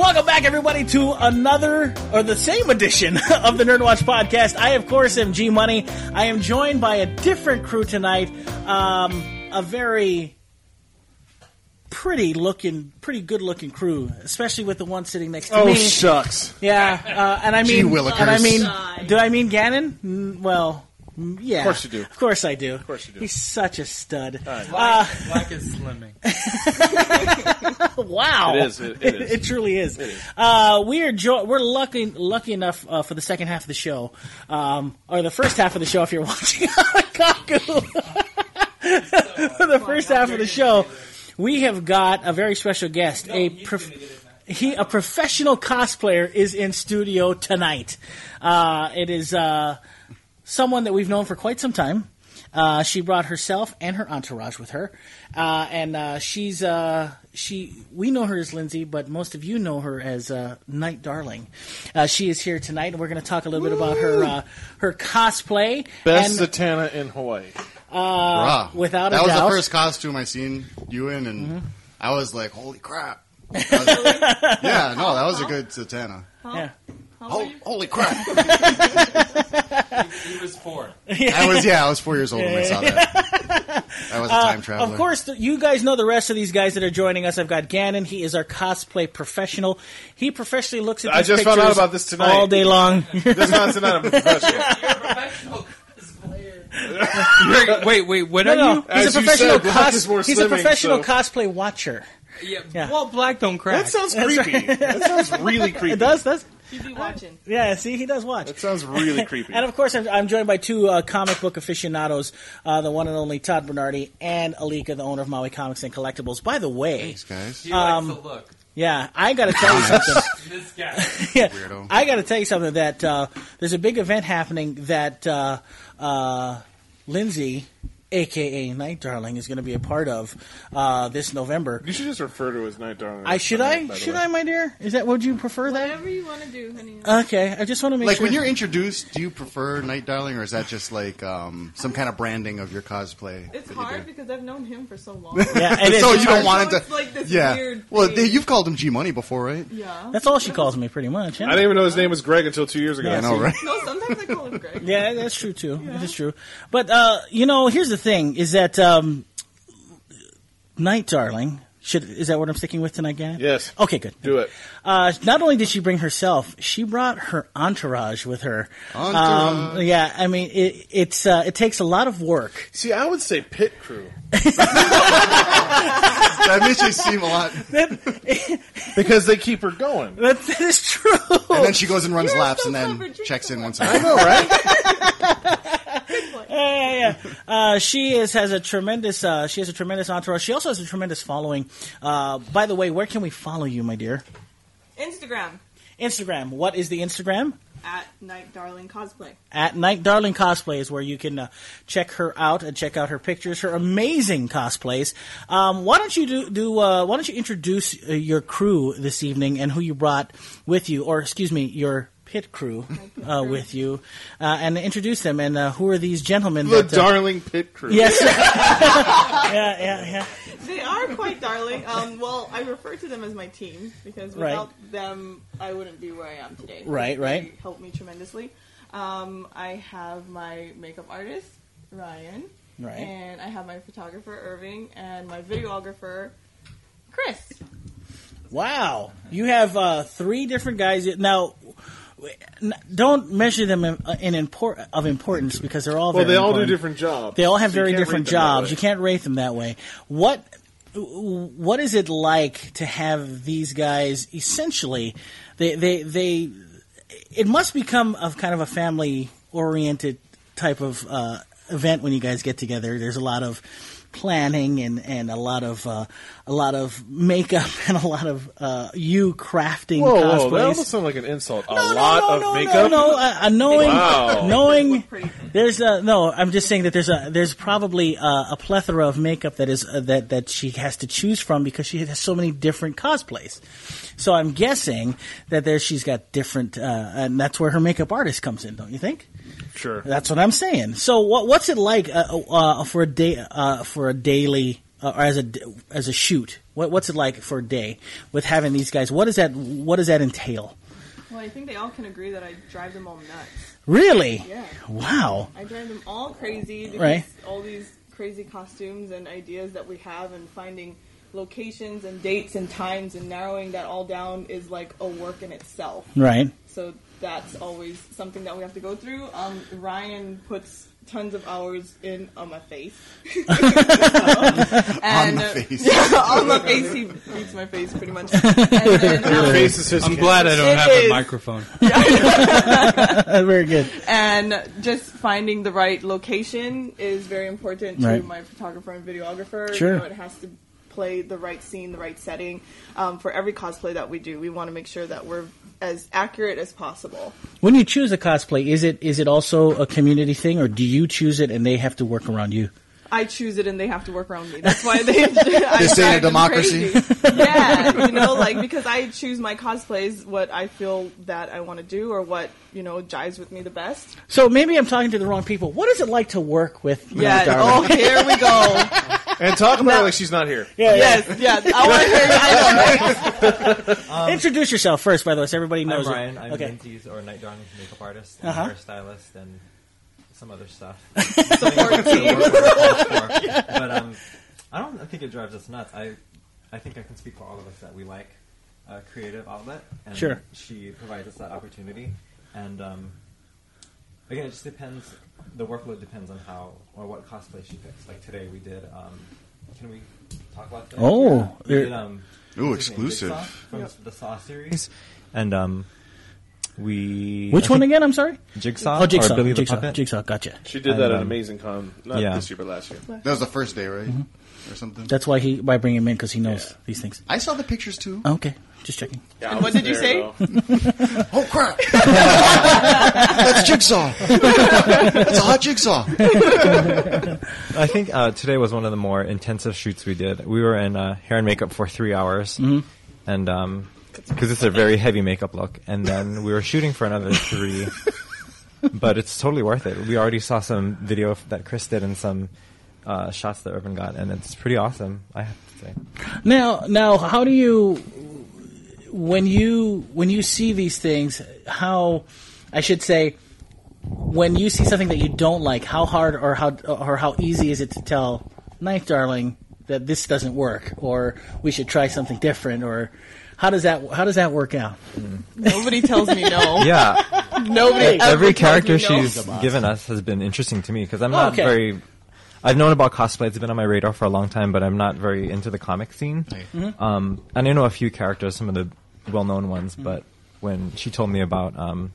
Welcome back, everybody, to another, or the same edition of the Nerdwatch Podcast. I, of course, am G Money. I am joined by a different crew tonight. A very pretty good-looking crew, especially with the one sitting next to me. Oh, shucks. Yeah, and I mean, do I mean Gannon? Well, yeah. Of course you do. Of course I do. Of course you do. He's such a stud. Black is slimming. Wow. It is. It truly is. It is. We're lucky enough for the second half of the show, or the first half of the show if you're watching Kaku. For the first half of the show, we have got a very special guest. A professional cosplayer is in studio tonight. It is someone that we've known for quite some time. She brought herself and her entourage with her, and we know her as Lindsay, but most of you know her as Night Darling. She is here tonight, and we're going to talk a little bit about her cosplay. Best Zatanna in Hawaii. Without a doubt. That was the first costume I seen you in, and I was like, holy crap. That was a good Zatanna. Yeah. Holy crap. He was 4. I was 4 years old when I saw that. I was a time traveler. Of course, you guys know the rest of these guys that are joining us. I've got Gannon. He is our cosplay professional. He professionally looks at these I just found out about this tonight. all day long. That's not tonight. I'm a professional. You're a professional cosplayer. Wait, what are you? He's As a you professional said, Black is more He's a slimming, professional so- cosplay watcher. Yeah. Well, black don't crack. That sounds creepy. That sounds really creepy. It does? You be watching. Yeah, see, he does watch. That sounds really creepy. And of course, I'm joined by two comic book aficionados, the one and only Todd Bernardi and Alika, the owner of Maui Comics and Collectibles. By the way, Thanks, guys. He likes the look. yeah, I got to tell you something. This guy. Yeah, Weirdo. I got to tell you something that there's a big event happening that Lindsay, a.k.a. Night Darling, is going to be a part of this November. You should just refer to as Night Darling. Should I, my dear? Is that, would you prefer that? Whatever you want to do, honey. Okay, I just want to make sure. When you're introduced, do you prefer Night Darling, or is that just like some kind of branding of your cosplay? It's that you hard do? because I've known him for so long. Yeah, it is. So It's you don't hard. want it So it's like this weird Well, thing. you've called him G Money before, right? Yeah. That's all she calls me, pretty much. Yeah. I didn't even know his name was Greg until 2 years ago. Yeah, I know, right? No, sometimes I call him Greg. Yeah, that's true too. It is true. But here's the thing: is that Night Darling. Is that what I'm sticking with tonight, Gannon? Yes. Okay, good. Do it. Not only did she bring herself, she brought her entourage with her. Entourage. Yeah, I mean, it takes a lot of work. See, I would say pit crew. That makes you seem a lot. Because they keep her going. That is true. And then she goes and runs You're laps so and then clever. checks in once. I know, right? Yeah. She has a tremendous entourage. She also has a tremendous following. By the way, where can we follow you, my dear? Instagram. What is the Instagram? At Night Darling Cosplay. At Night Darling Cosplay is where you can check her out and check out her pictures, her amazing cosplays. Why don't you why don't you introduce your crew this evening and who you brought with you, or excuse me, your pit crew with you, and introduce them. And who are these gentlemen? The Darling Pit Crew. Yes. Yeah. They are quite darling. Well, I refer to them as my team because without them, I wouldn't be where I am today. Right. They helped me tremendously. I have my makeup artist, Ryan. Right. And I have my photographer, Irving, and my videographer, Chris. Wow. You have 3 different guys. Now, don't measure them in importance because they're all Well, very they all do important. different jobs. They all have So you very can't different rate them that jobs. way. You can't rate them that way. What is it like to have these guys? Essentially, they it must become of kind of a family oriented type of event when you guys get together. There's a lot of planning and a lot of makeup and a lot of you crafting Whoa, cosplays. that almost sounded like an insult. A No, lot of makeup? knowing Pretty. there's I'm just saying that there's probably a plethora of makeup that is that she has to choose from because she has so many different cosplays. So I'm guessing that she's got different, and that's where her makeup artist comes in, don't you think? Sure. That's what I'm saying. So what's it like for a daily or as a shoot? What's it like for a day with having these guys? What does that entail? Well, I think they all can agree that I drive them all nuts. Really? Yeah. Wow. I drive them all crazy because Right. all these crazy costumes and ideas that we have, and finding locations and dates and times and narrowing that all down is like a work in itself. Right. So that's always something that we have to go through. Ryan puts tons of hours in on my face. On the face. Yeah, on my face. He beats my face pretty much. And then, Your face is his I'm canvas. glad I don't It have is. a microphone. Very good. And just finding the right location is very important to Right. my photographer and videographer. Sure. You know, it has to play the right scene, the right setting. For every cosplay that we do, we want to make sure that we're as accurate as possible. When you choose a cosplay, is it also a community thing, or do you choose it and they have to work around you? I choose it and they have to work around me. That's why they. This ain't a democracy. Yeah, you know, like, because I choose my cosplays what I feel that I want to do, or what, you know, jives with me the best. So maybe I'm talking to the wrong people. What is it like to work with Yeah. Darling? Oh, here we go. And talk about her like she's not here. Yeah, Yes, yes. I want to hear you. I know. Introduce yourself first, by the way, so everybody I'm knows. you. Brian. I'm Okay. Lindsay's or Night Darling's makeup artist, and Uh-huh. hairstylist, and some other stuff. Support team. But I don't think it drives us nuts. I think I can speak for all of us that we like a creative outlet, and Sure. she provides us that opportunity. And again, it just depends. The workload depends on how or what cosplay she picks. Like today, we did. Can we talk about that? Oh, we there- did. Ooh, what's his name? exclusive. Jigsaw from the Saw series, and we. Which I one think again? I'm sorry. Jigsaw. Oh, Jigsaw. Or Billy the Jigsaw. Puppet. Jigsaw. Gotcha. She did that And, at Amazing Con, not yeah. this year, but last year. That was the first day, right? Or something. That's why I bring him in, because he knows these things. I saw the pictures too. Okay, just checking. Yeah, And I what was did you there, say? though. Oh crap! That's Jigsaw. That's a hot Jigsaw. I think today was one of the more intensive shoots we did. We were in hair and makeup for 3 hours, and because it's a very heavy makeup look, and then we were shooting for another 3. But it's totally worth it. We already saw some video that Chris did and some shots that Urban got, and it's pretty awesome, I have to say. Now, how do you, when you see these things, how, I should say, when you see something that you don't like, how hard or how easy is it to tell Night Darling that this doesn't work, or we should try something different, or how does that work out? Nobody tells me no. Yeah, Nobody. every ever character tells me no. she's given us has been interesting to me because I'm not Okay. very. I've known about cosplay; it's been on my radar for a long time, but I'm not very into the comic scene. And I know a few characters, some of the well-known ones, but when she told me about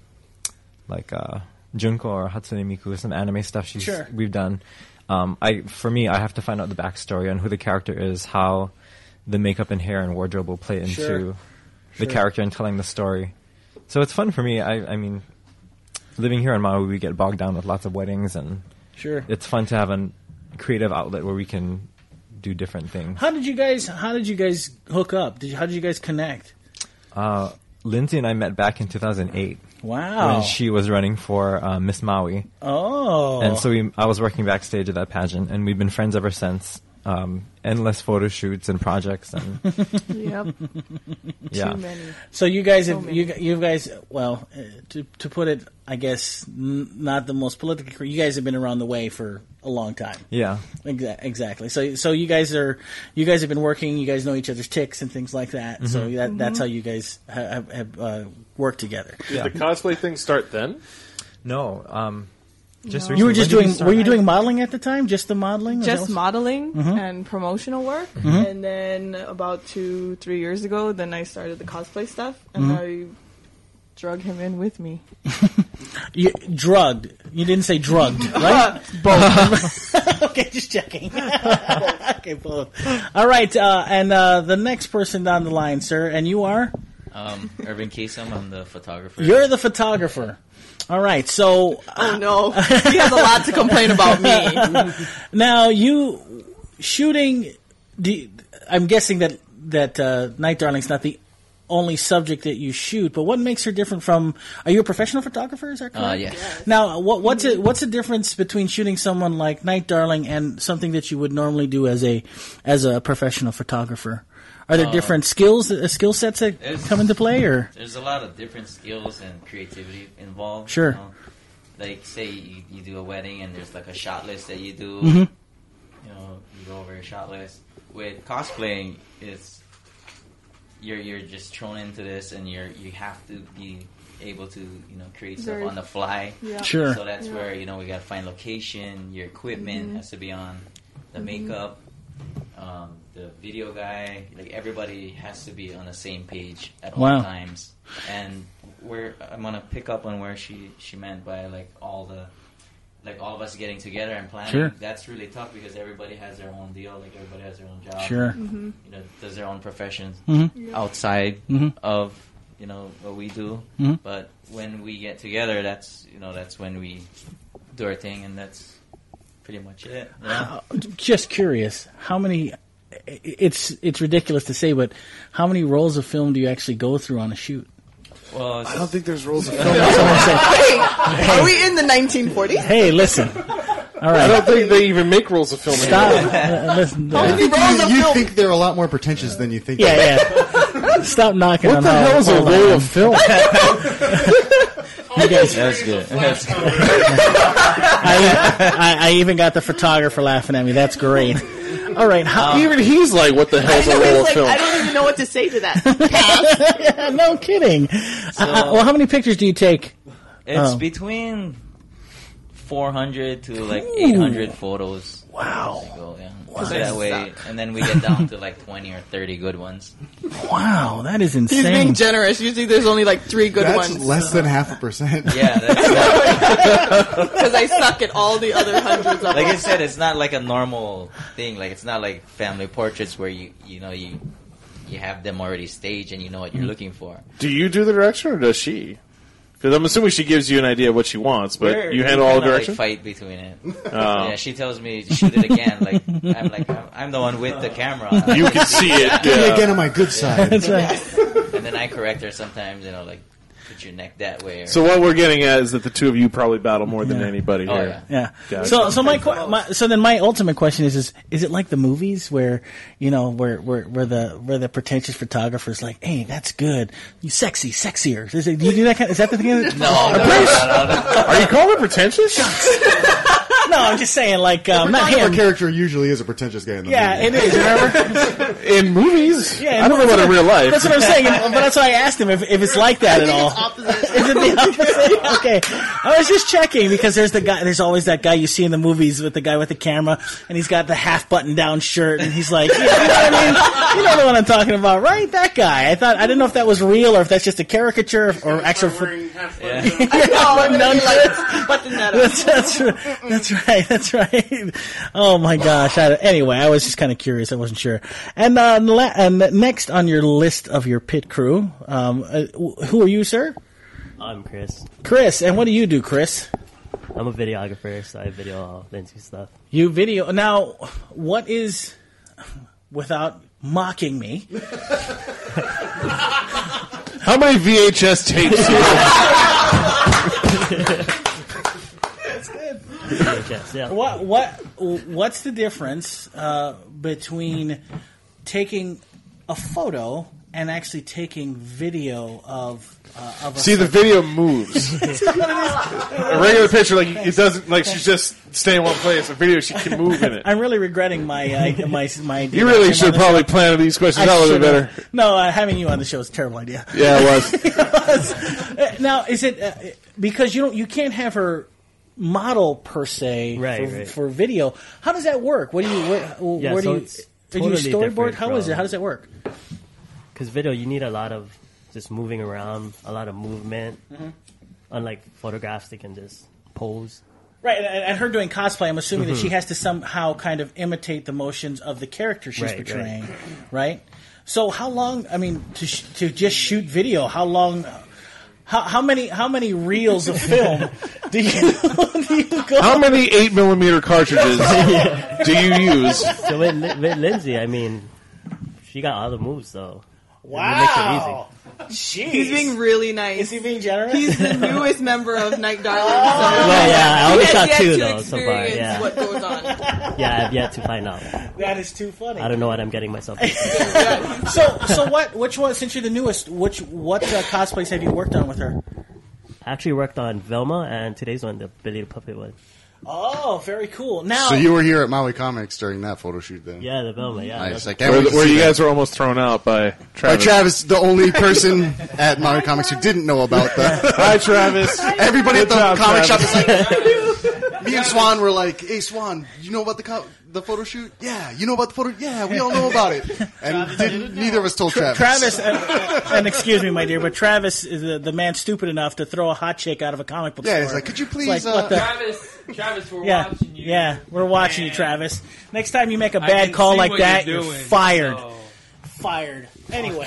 Junko or Hatsune Miku, some anime stuff Sure. we've done, for me, I have to find out the backstory on who the character is, how the makeup and hair and wardrobe will play into Sure. the character and telling the story. So it's fun for me. I mean, living here in Maui, we get bogged down with lots of weddings, and Sure. it's fun to have a creative outlet where we can do different things. How did you guys hook up? How did you guys connect? Lindsay and I met back in 2008 Wow. when she was running for Miss Maui, Oh. and so I was working backstage at that pageant, and we've been friends ever since. Endless photo shoots and projects, and Yep. yeah. Too many. So you guys So have many. you guys well to put it, I guess not the most politically correct. You guys have been around the way for a long time. Yeah. Exactly. So you guys have been working. You guys know each other's ticks and things like that. So that's how you guys have worked together. Did the cosplay thing start then? No. Just No. You were recently. just When did doing. we start? Were you doing modeling at the time? Just the modeling? Was Just that- modeling and promotional work, and then about 2-3 years ago, then I started the cosplay stuff, and I drug him in with me. You drugged. You didn't say drugged, right? Both. Okay, just checking. Okay, both. All right, and the next person down the line, sir, and you are? Irvin Kasem, I'm the photographer. You're the photographer. All right, so Oh no, he has a lot to complain about me. now you shooting. I'm guessing that Night Darling's not the only subject that you shoot, but what makes her different from? Are you a professional photographer? Is that correct? Yes. Now, what's the difference between shooting someone like Night Darling and something that you would normally do as a professional photographer? Are there different skill sets that come into play, or there's a lot of different skills and creativity involved? Sure. You know? Like, say you do a wedding and there's like a shot list that you do. Mm-hmm. You know, you go over your shot list. With cosplaying, it's you're just thrown into this, and you have to be able to create stuff on the fly. Yeah. Sure. So that's where we gotta find location. Your equipment has to be on. The makeup, the video guy, like everybody has to be on the same page at all times. And I'm gonna pick up on where she meant by all of us getting together and planning. Sure. That's really tough because everybody has their own deal. Like everybody has their own job. Sure. Does their own professions Mm-hmm. outside of what we do. Mm-hmm. But when we get together, that's when we do our thing, and that's pretty much it. Yeah. just curious, how many? It's ridiculous to say, but how many rolls of film do you actually go through on a shoot? Well, I don't think there's rules of film. Are we in the 1940s? Hey, listen. All right. I don't think they even make rules of film Stop. anymore. Listen. You think they're a lot more pretentious than you think. Yeah. Stop knocking What on the hell is a hold on. roll of film? You guys, that's good. That's good. I even got the photographer laughing at me. That's great. All right. Even he's like, what the hell's a roll of film? I don't even know what to say to that. Yeah, no kidding. Well, how many pictures do you take? It's between 400 to 800 photos. Wow. So, yeah. So that way, and then we get down to 20 or 30 good ones. Wow, that is insane. He's being generous. Usually there's only 3 good That's ones. less than 0.5%. Yeah, that's Because I suck at all the other hundreds of like I them. said, it's not like a normal thing. Like it's not like family portraits where you have them already staged and you know what you're looking for. Do you do the direction or does she? Because I'm assuming she gives you an idea of what she wants, but you handle all the direction? Fight between it. Yeah, she tells me shoot it again. I'm the one with the camera. You can see it. Get me Yeah. again on my good side. That's right. And then I correct her sometimes. Put your neck that way. Or, So what we're getting at is that the two of you probably battle more than anybody oh here. yeah. Yeah. Gotcha. So then my ultimate question is it like the movies where where the pretentious photographer's like, hey, that's good, you sexier? Do you do that kind? Is that the thing? No. Are you calling it pretentious? No, I'm just saying not Our him. character usually is a pretentious guy in the Yeah, movie. it is. Remember? In movies? Yeah, I don't know about in real life. That's what I'm saying. But that's why I asked him if it's like that at all. Is it the opposite? Okay. I was just checking because there's always that guy you see in the movies with the guy with the camera and he's got the half button down shirt and he's like, you know what I mean? You know the one I'm talking about, right? That guy. I didn't know if that was real or if that's just a caricature or actual. That's right. Oh my gosh. Anyway, I was just kind of curious. I wasn't sure. And next on your list of your pit crew, who are you, sir? I'm Chris. Chris, and what do you do, Chris? I'm a videographer, so I video all Lindsay stuff. You video. Now, what is, without mocking me, How many VHS tapes do you have? VHS, yeah. what's the difference between taking a photo and actually taking video of a See, the video moves. A regular picture, it doesn't, she's just staying in one place. A video, she can move in it. I'm really regretting my idea. You really should probably plan these questions out a little bit better. No, having you on the show is a terrible idea. Yeah, it was. Now, is it because you can't have her model per se Right. for video? How does that work? What do you where do you it's do you totally storyboard? different How is it? How does that work? Because video, you need a lot of just moving around, a lot of movement. Mm-hmm. Unlike photographs, they can just pose. Right, and her doing cosplay, I'm assuming that she has to somehow kind of imitate the motions of the character she's Right, portraying, right? So how long? I mean, to just shoot video, how long? How many reels of film do you go? How many 8mm cartridges do you use? So with Lindsay, I mean, she got all the moves, though. Wow. Jeez. He's being really nice. Is he being generous? He's the newest member of Night Darling. So Well, yeah, I only he has shot yet 2 to though so far. experience Yeah, what goes on. yeah, I've yet to find out. That is too funny. I don't know what I'm getting myself into. So which one, since you're the newest, what cosplays have you worked on with her? I actually worked on Velma, and today's one, the Billy the Puppet one. Oh, very cool. Now, So you were here at Maui Comics during that photo shoot then? Yeah, the Velma, yeah. Nice. That's- I can't wait to Where see you that. guys were almost thrown out by By Travis. Travis, the only person at Maui Comics who didn't know about that. Hi, Travis. Everybody at the Good job, comic shop Travis. is like, me and Swan were like, hey, Swan, you know about the photo shoot? Yeah. You know about the photo? Yeah, we all know about it. And neither of us told Travis. Travis, and excuse me, my dear, but Travis is the man stupid enough to throw a hot chick out of a comic book Yeah, store. he's like, could you It's please... like, what the? Travis, we're Yeah, watching you. yeah, we're watching you, Travis. Next time you make a I bad can call see like what that, you're you're doing, fired. so- Fired. Anyway.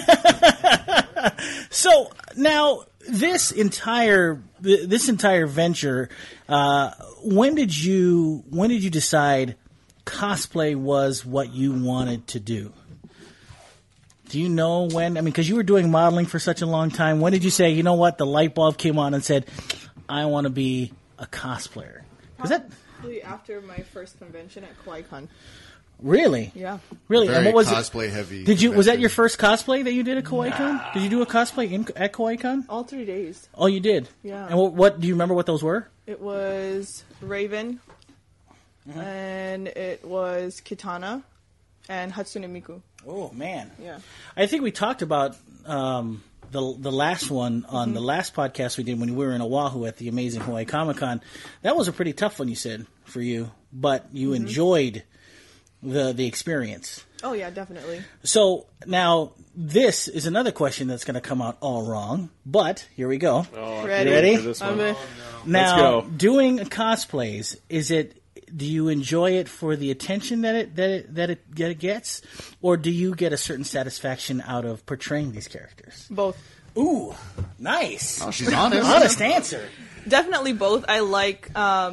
So now this entire venture, when did you decide cosplay was what you wanted to do? Do you know when? I mean, because you were doing modeling for such a long time. When did you say, you know what, the light bulb came on and said, I want to be a cosplayer? Was that Probably after my first convention at KawaiiCon. really? Yeah. Really? Very And what was cosplay heavy. Did you? Was that your convention. first cosplay that you did at KawaiiCon? Did you do a cosplay at KawaiiCon? All 3 days. Oh, you did. Yeah. And what do you remember? What those were? It was Raven, Mm-hmm. and it was Kitana, and Hatsune Miku. Oh man. Yeah. I think we talked about the last one on the last podcast we did when we were in Oahu at the amazing Hawaii Comic-Con. That was a pretty tough one, you said, for you, but you enjoyed the experience. Oh yeah, definitely. So now this is another question that's going to come out all wrong, but here we go. Ready? Ready? For this I'm one. a- Now, go. doing cosplays, do you enjoy it for the attention that it gets, or do you get a certain satisfaction out of portraying these characters? both. Ooh, nice. Oh, she's honest. Honest answer. Definitely both. I like. I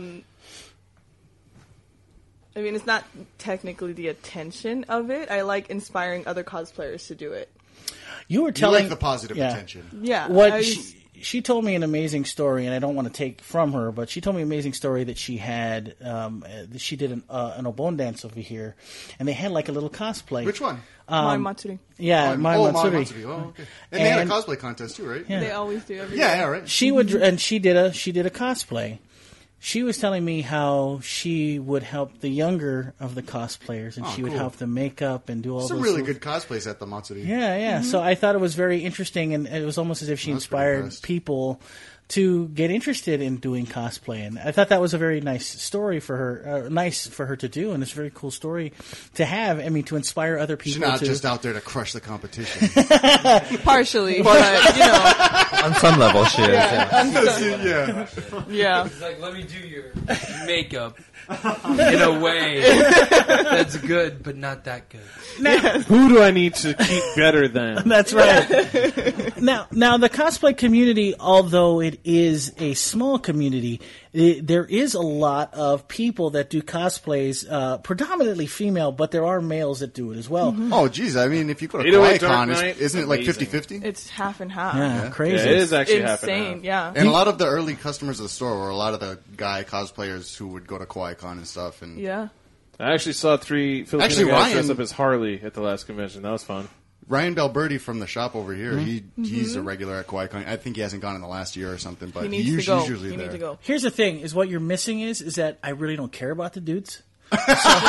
mean, it's not technically the attention of it. I like inspiring other cosplayers to do it. You were You telling like the positive yeah. attention. Yeah. What she told me an amazing story, and I don't want to take from her, but she told me an amazing story that she had. She did an Obon dance over here, and they had like a little cosplay. Which one? Mai Matsuri. Yeah, Mai Maui Matsuri. Matsuri. Oh, okay. And they had a And- cosplay contest too, right? Yeah. They always do every Yeah, year. yeah, right. She would, and she did a cosplay. She was telling me how she would help the younger of the cosplayers, and Oh, she would cool. help them make up and do all Some those really little- good cosplays at the Matsuri. Yeah, yeah. So I thought it was very interesting, and it was almost as if she That's pretty inspired impressed. people to get interested in doing cosplay. And I thought that was a very nice story for her, nice for her to do, and it's a very cool story to have. I mean, to inspire other people. She's not to, just out there to crush the competition. Partially, but you know, On some level, she is. Yeah. yeah. yeah. It's like, let me do your makeup in a way that's good, but not that good. Who do I need to keep better than? That's right. Now the cosplay community, although it is a small community, there is a lot of people that do cosplays, predominantly female, but there are males that do it as well. Oh, geez. I mean, if you go to 808 Dark KawaiiCon, Knight, isn't it like amazing. 50-50? It's half and half. Yeah, crazy. Yeah, it is actually half and Insane, half. yeah. And a lot of the early customers of the store were a lot of the guy cosplayers who would go to KawaiiCon and stuff. And Yeah. I actually saw 3 Filipino Actually, guys Ryan- dress up as Harley at the last convention. That was fun. Ryan Belberti from the shop over here, Mm-hmm. he's a regular at KawaiiCon. I think he hasn't gone in the last year or something, but He needs he's to go. usually He there. needs to go. Here's the thing: is what you're missing is that I really don't care about the dudes. Much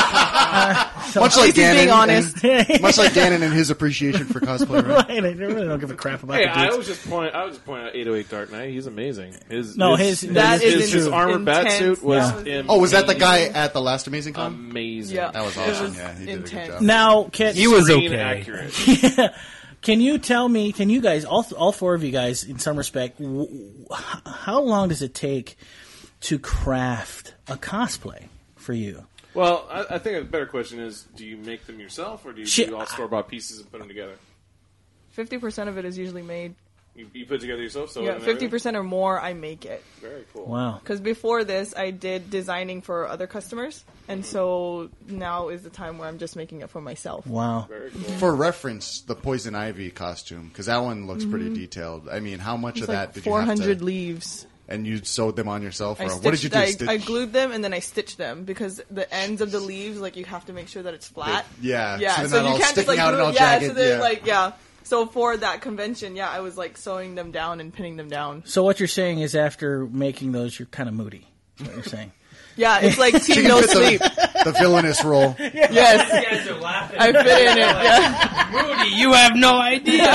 At like least he's being Ganon, honest. and, much like Ganon and his appreciation for cosplay. Right? Right? I really don't give a crap about Hey, the I dudes. was just point out 808 Dark Knight. He's amazing. His That is his armored bat intense. suit was Yeah. amazing. Oh, was that the guy at the last Amazing Con? Amazing. Yeah. That was It awesome. was Yeah, he did a good intense. job. Now, can He was Screen okay. accurate. Can you tell me? Can you guys, all four of you guys, in some respect, how long does it take to craft a cosplay for you? Well, I think a better question is: do you make them yourself, or do you Shit. do all store bought pieces and put them together? 50% of it is usually made. You put together yourself? So Yeah, 50% or more, I make it. Very cool. Wow. Because before this, I did designing for other customers, and so now is the time where I'm just making it for myself. Wow. Very cool. For reference, the Poison Ivy costume, because that one looks pretty detailed. I mean, how much It's of like that did you have 400 to... leaves. And you sewed them on yourself? Or I what did you do? I glued them and then I stitched them because the ends of the leaves, like, you have to make sure that it's flat. Yeah. Yeah, So, so they're you not all can't just sticking like out and glue all it. Yeah, jagged. so they're like, yeah. So for that convention, yeah, I was like sewing them down and pinning them down. So what you're saying is after making those, you're kind of moody. Is what you're saying. Yeah, it's like She Team can No fit Sleep. the villainous role. Yes, You guys are laughing. I fit in it. Yeah. Moody, you have no idea.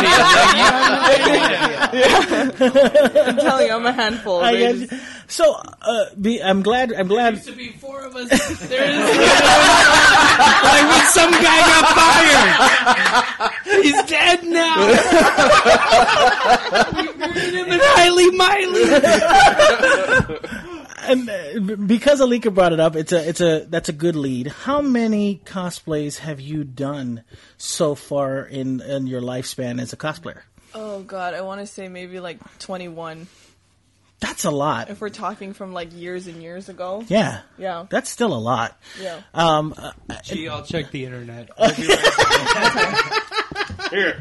I'm telling you, I'm a handful. I They get just- you. So I'm glad. There used to be 4 of us. There is like when some guy got fired. He's dead now. We buried him in Highly Miley. And because Alika brought it up, that's a good lead. How many cosplays have you done so far in your lifespan as a cosplayer? Oh God, I want to say maybe like 21. That's a lot. If we're talking from like years and years ago. Yeah. Yeah. That's still a lot. Yeah. Gee, I'll check the internet. Here.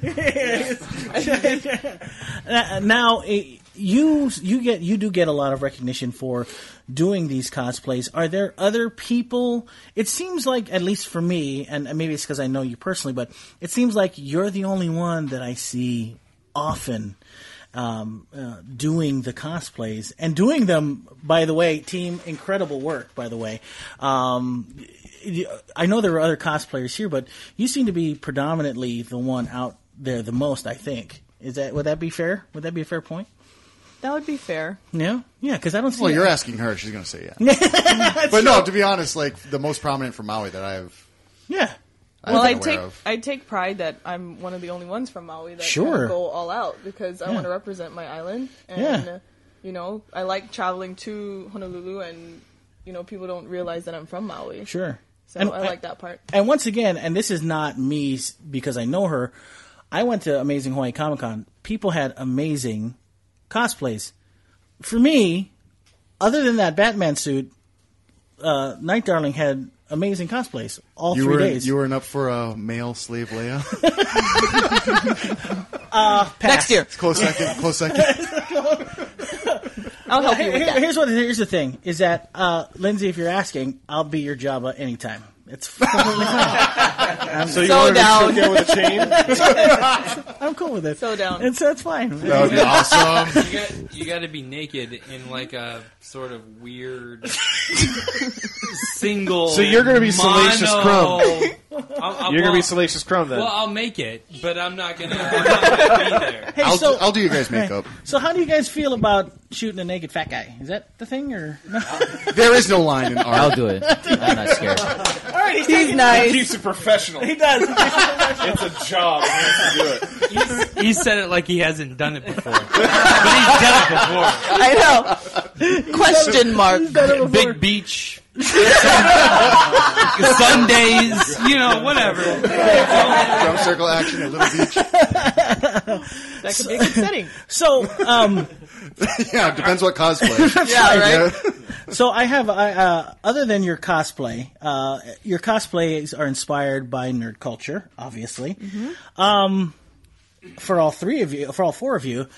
Now, you do get a lot of recognition for doing these cosplays. Are there other people? It seems like, at least for me, and maybe it's because I know you personally, but it seems like you're the only one that I see often doing the cosplays and doing them. By the way, team, incredible work. By the way. I know there are other cosplayers here, but you seem to be predominantly the one out there the most, I think. Would that be fair? Would that be a fair point? That would be fair. Yeah? Yeah, because I don't see... Well, you're asking her. She's going to say yeah. But no, to be honest, like, the most prominent from Maui that I've Yeah. Well, been aware of. I take pride that I'm one of the only ones from Maui that Sure. can go all out because I Yeah. want to represent my island. And, Yeah. you know, I like traveling to Honolulu and, you know, people don't realize that I'm from Maui. Sure. So I like that part. And once again, and this is not me because I know her, I went to Amazing Hawaii Comic-Con. People had amazing cosplays. For me, other than that Batman suit, Night Darling had amazing cosplays all 3 days. You weren't up for a male slave Leia? Pass. Next year. Close second. I'll help you with that. Here's the thing, is that, Lindsay, if you're asking, I'll be your Jabba anytime. It's completely fine. So you So wanted down. to choke out with a chain? I'm cool with it. So down. It's fine. That would be awesome. You got to be naked in like a sort of weird single. So you're gonna be Salacious Crumb. You're going to be well, Salacious Crumb then. Well, I'll make it, but I'm not gonna be there. Hey, I'll do you guys' makeup. So how do you guys feel about shooting a naked fat guy? Is that the thing, or no? There is no line in art. I'll do it. I'm not scared. All right, He's He nice. keeps it professional. He does. It's a job. He has to do it. He said it like he hasn't done it before, but he's done it before. I know. Question mark. Big beach, Sundays, you know, whatever. Drum circle action at Little Beach. That could be a good setting. So, Yeah, it depends what cosplay. Yeah, right? so I have, other than your cosplays are inspired by nerd culture, obviously. For all four of you,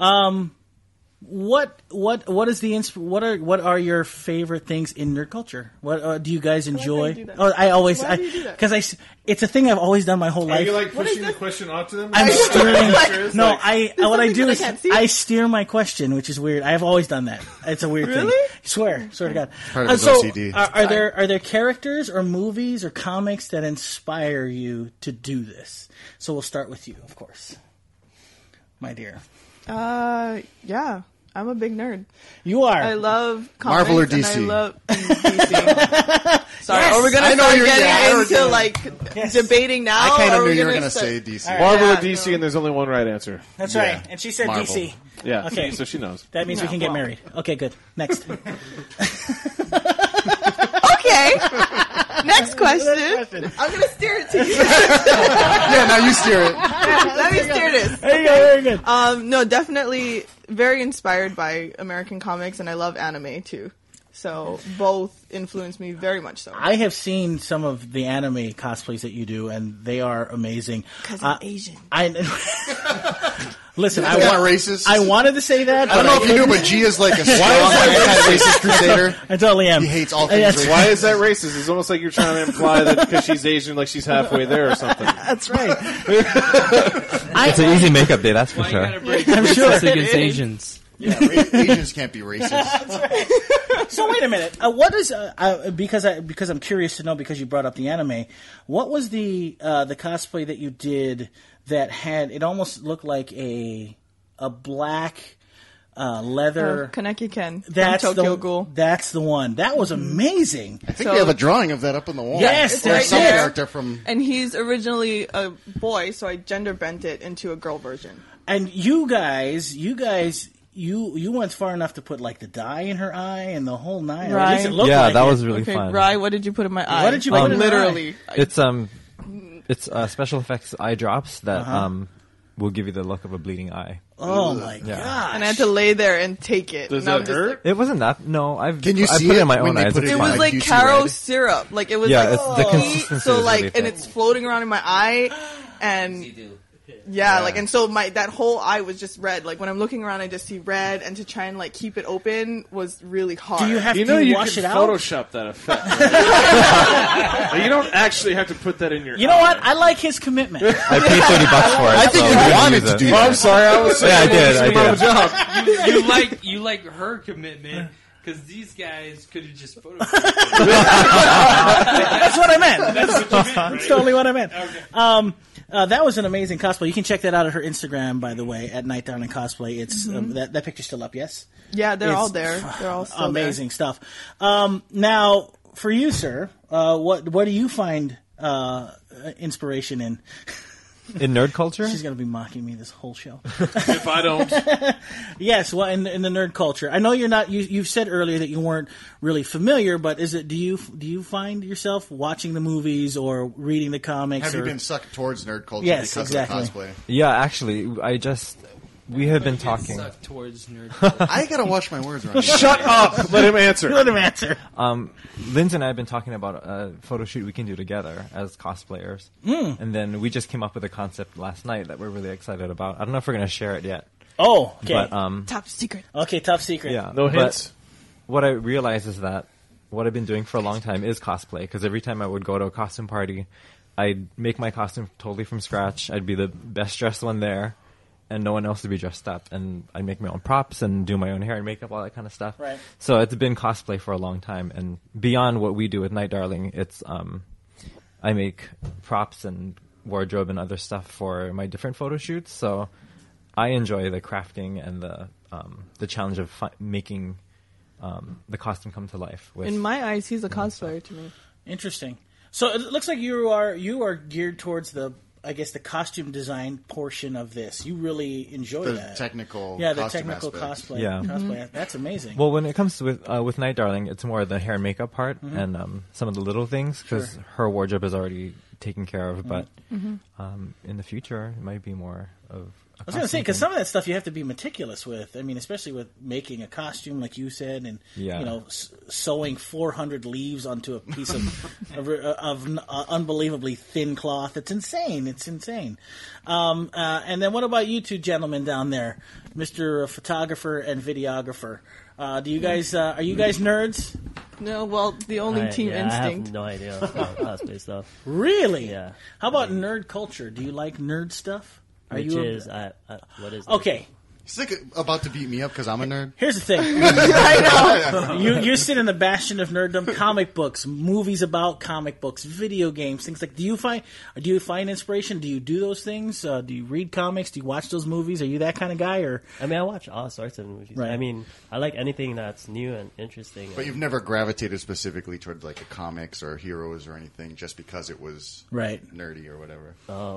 what is the what are your favorite things in nerd culture? What do you guys enjoy? do that? Oh, I always, Why do you do that? because it's a thing I've always done my whole Are life. you like pushing the question onto them? I'm steering. No, Like, what I something do that I is can't see? I steer my question, which is weird. I have always done that. It's a weird thing. Really? Swear to God. Part of his So, OCD. are there characters or movies or comics that inspire you to do this? So we'll start with you, of course, my dear. Yeah. I'm a big nerd. You are. I love comics. Marvel or and DC? I love DC. Sorry, are we I gonna know start you're- yeah, I getting heard into you. like debating now? I kind or of are knew we you were gonna going to start- say DC. All right. Marvel Yeah, or DC, no. and there's only one right answer. That's Yeah. right. And she said Marvel. DC. Yeah. Okay. So she knows. That means we can get married. Okay, good. Next. Okay. Next question. I'm gonna steer it to you. Yeah, now you steer it. Let me steer this. There you go. Very good. No, definitely very inspired by American comics, and I love anime too. So both influence me very much so. I have seen some of the anime cosplays that you do, and they are amazing. Because I'm Asian. Listen, That's not racist. I wanted to say that. I don't know if you knew, but G is like a strong anti-racist crusader. I totally am. He hates all things racist. Why is that racist? It's almost like you're trying to imply that because she's Asian, like she's halfway there or something. That's right. It's an easy makeup day, that's for Why you sure. gotta break I'm sure. racist against Asians? Yeah, Asians can't be racist. So wait a minute. What is because I'm curious to know, because you brought up the anime. What was the cosplay that you did that had, it almost looked like a black leather Kaneki Ken from that's Tokyo Ghoul. That's the one. That was amazing. I think we have a drawing of that up on the wall. Yes, It's right some there. character from. And he's originally a boy, so I gender bent it into a girl version. And you guys, you went far enough to put like the dye in her eye and the whole nine. Or at least it Right. looked Yeah, like that it. was really Okay, fun. Rye, what did you put in my eye? What did you put in her Literally. It's special effects eye drops that will give you the look of a bleeding eye. Oh my Yeah. god! And I had to lay there and take it. Does And I'm it just hurt? It wasn't that. No, Can you I see put it it in my when own they eyes. put It's it It in fine. was like like QC Caro red? syrup. Like it was Yeah, like it's- the consistency so is like really and thick. it's floating around in my eye and yeah, like and so that whole eye was just red. Like when I'm looking around I just see red, and to try and like keep it open was really hard. Do you have You to know you wash can it out? Photoshop that effect. Right? Like, you don't actually have to put that in your. You know what? I like his commitment. I paid $30 for it. I think so you we're gonna wanted use to it. do Oh, I'm that. sorry. I was. Yeah, I did. I my did. job. You like her commitment because these guys could have just photoshopped. That's what I meant. That's what you meant, right? That's totally what I meant. Okay. That was an amazing cosplay. You can check that out at her Instagram, by the way, at Night Darling Cosplay. It's that picture's still up, yes? Yeah, they're It's all there. They're all still amazing stuff. Now, for you, sir, what do you find inspiration in? In nerd culture? She's going to be mocking me this whole show. If I don't, Yes, well, in the nerd culture, I know you're not. You've said earlier that you weren't really familiar, but is it? Do you find yourself watching the movies or reading the comics? Have or, you been sucked towards nerd culture Yes, because exactly. of the cosplay? Yeah, actually, we have been talking. Suck towards nerd culture. I gotta watch my words around here. shut up. Let him answer. Let him answer. Lindsay and I have been talking about a photo shoot we can do together as cosplayers. And then we just came up with a concept last night that we're really excited about. I don't know if we're going to share it yet. Oh, okay. But, Top secret. Okay, top secret. yeah. No but hints. What I realized is that what I've been doing for a long time is cosplay, because every time I would go to a costume party, I'd make my costume totally from scratch. I'd be the best dressed one there, and no one else would be dressed up. And I'd make my own props and do my own hair and makeup, all that kind of stuff. Right. So it's been cosplay for a long time. And beyond what we do with Night Darling, it's I make props and wardrobe and other stuff for my different photo shoots. So I enjoy the crafting and the challenge of making the costume come to life. With In my eyes, he's a cosplayer to me. Interesting. So it looks like you are geared towards the costume design portion of this. You really enjoy The that. technical Yeah, the costume technical aspect. cosplay. Yeah. Cosplay. That's amazing. Well, when it comes to with Night Darling, it's more the hair and makeup part and some of the little things, because her wardrobe is already taken care of. But in the future, it might be more of. I was going to say, because some of that stuff you have to be meticulous with. I mean, especially with making a costume, like you said, and sewing 400 leaves onto a piece of unbelievably thin cloth. It's insane. It's insane. And then what about you two gentlemen down there, Mr. Photographer and Videographer? Do you guys are you guys nerds? No, well, the only Team I Instinct. have no idea about cosplay stuff. Really? Yeah. How about nerd culture? Do you like nerd stuff? Are Which you is, what is it? okay? He's like about to beat me up because I'm a nerd. Here's the thing. I know. You sit in the bastion of nerddom, comic books, movies about comic books, video games, things like. Do you find inspiration? Do you do those things? Do you read comics? Do you watch those movies? Are you that kind of guy? Or I mean, I watch all sorts of movies. Right. I mean, I like anything that's new and interesting. But you've never gravitated specifically toward like a comics or heroes or anything just because it was right? nerdy or whatever.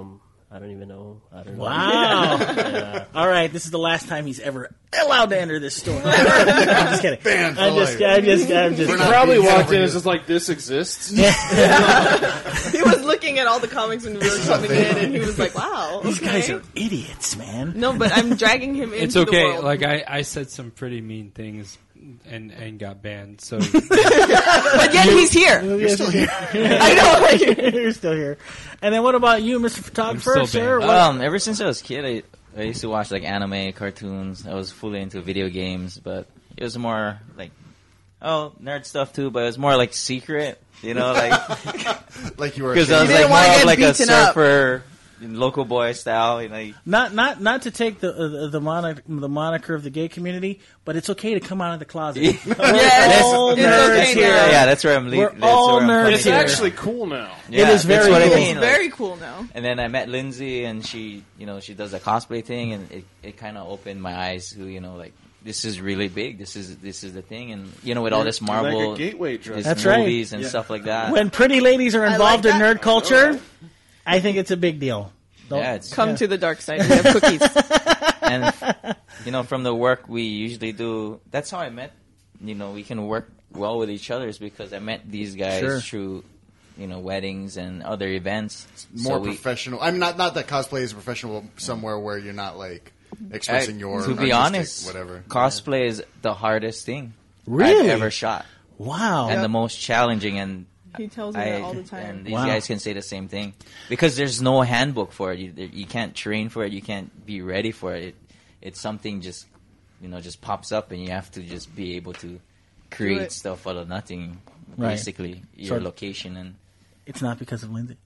I don't even know. I don't know. Wow. Yeah. All right, this is the last time he's ever allowed to enter this store. I'm just kidding. Banned for I'm just life. He not probably being walked in overused. and just like, this exists. He was looking at all the comics when we were coming in, and he was like, "Wow, These okay." guys are idiots, man. No, but I'm dragging him into It's the okay. world. Like I said some pretty mean things and got banned. So But yet he's here. You're still here. I know. Like, You're still here. And then what about you, Mr. Photographer, I'm still sir? banned. What- Ever since I was a kid, I used to watch like anime, cartoons. I was fully into video games, but it was more like, nerd stuff too, but it was more like secret, you know, like, Like you were. because I was You didn't like wanna more of get like a beaten up. surfer, local boy style, you know. Not to take the moniker of the gay community, but it's okay to come out of the closet. We're all it's nerds okay here. now. Yeah, that's where I'm We're leaving. all nerds It's here. actually cool now. Yeah, It is very that's what cool. I it's mean. like- very cool now. And then I met Lindsay, and she does a cosplay thing, and it kind of opened my eyes to, like, this is really big. This is the thing, and with all this Marvel, like a gateway drug. these That's right. movies and stuff like that. When pretty ladies are involved like in that. nerd culture, I think it's a big deal. yeah, it's Come to the dark side. We have cookies. and from the work we usually do, that's how I met. We can work well with each other is because I met these guys Sure. through, weddings and other events. more So we- professional. I'm not that cosplay is professional somewhere where you're not like expressing your to be artistic honest, whatever. cosplay is the hardest thing Really? I've ever shot, Wow. and the most challenging. And He tells me that all the time. And these Wow. guys can say the same thing because there's no handbook for it. You can't train for it. You can't be ready for it. It's something just pops up, and you have to just be able to create it. stuff out of nothing. Right. Basically, your So- location and It's not because of Lindsay.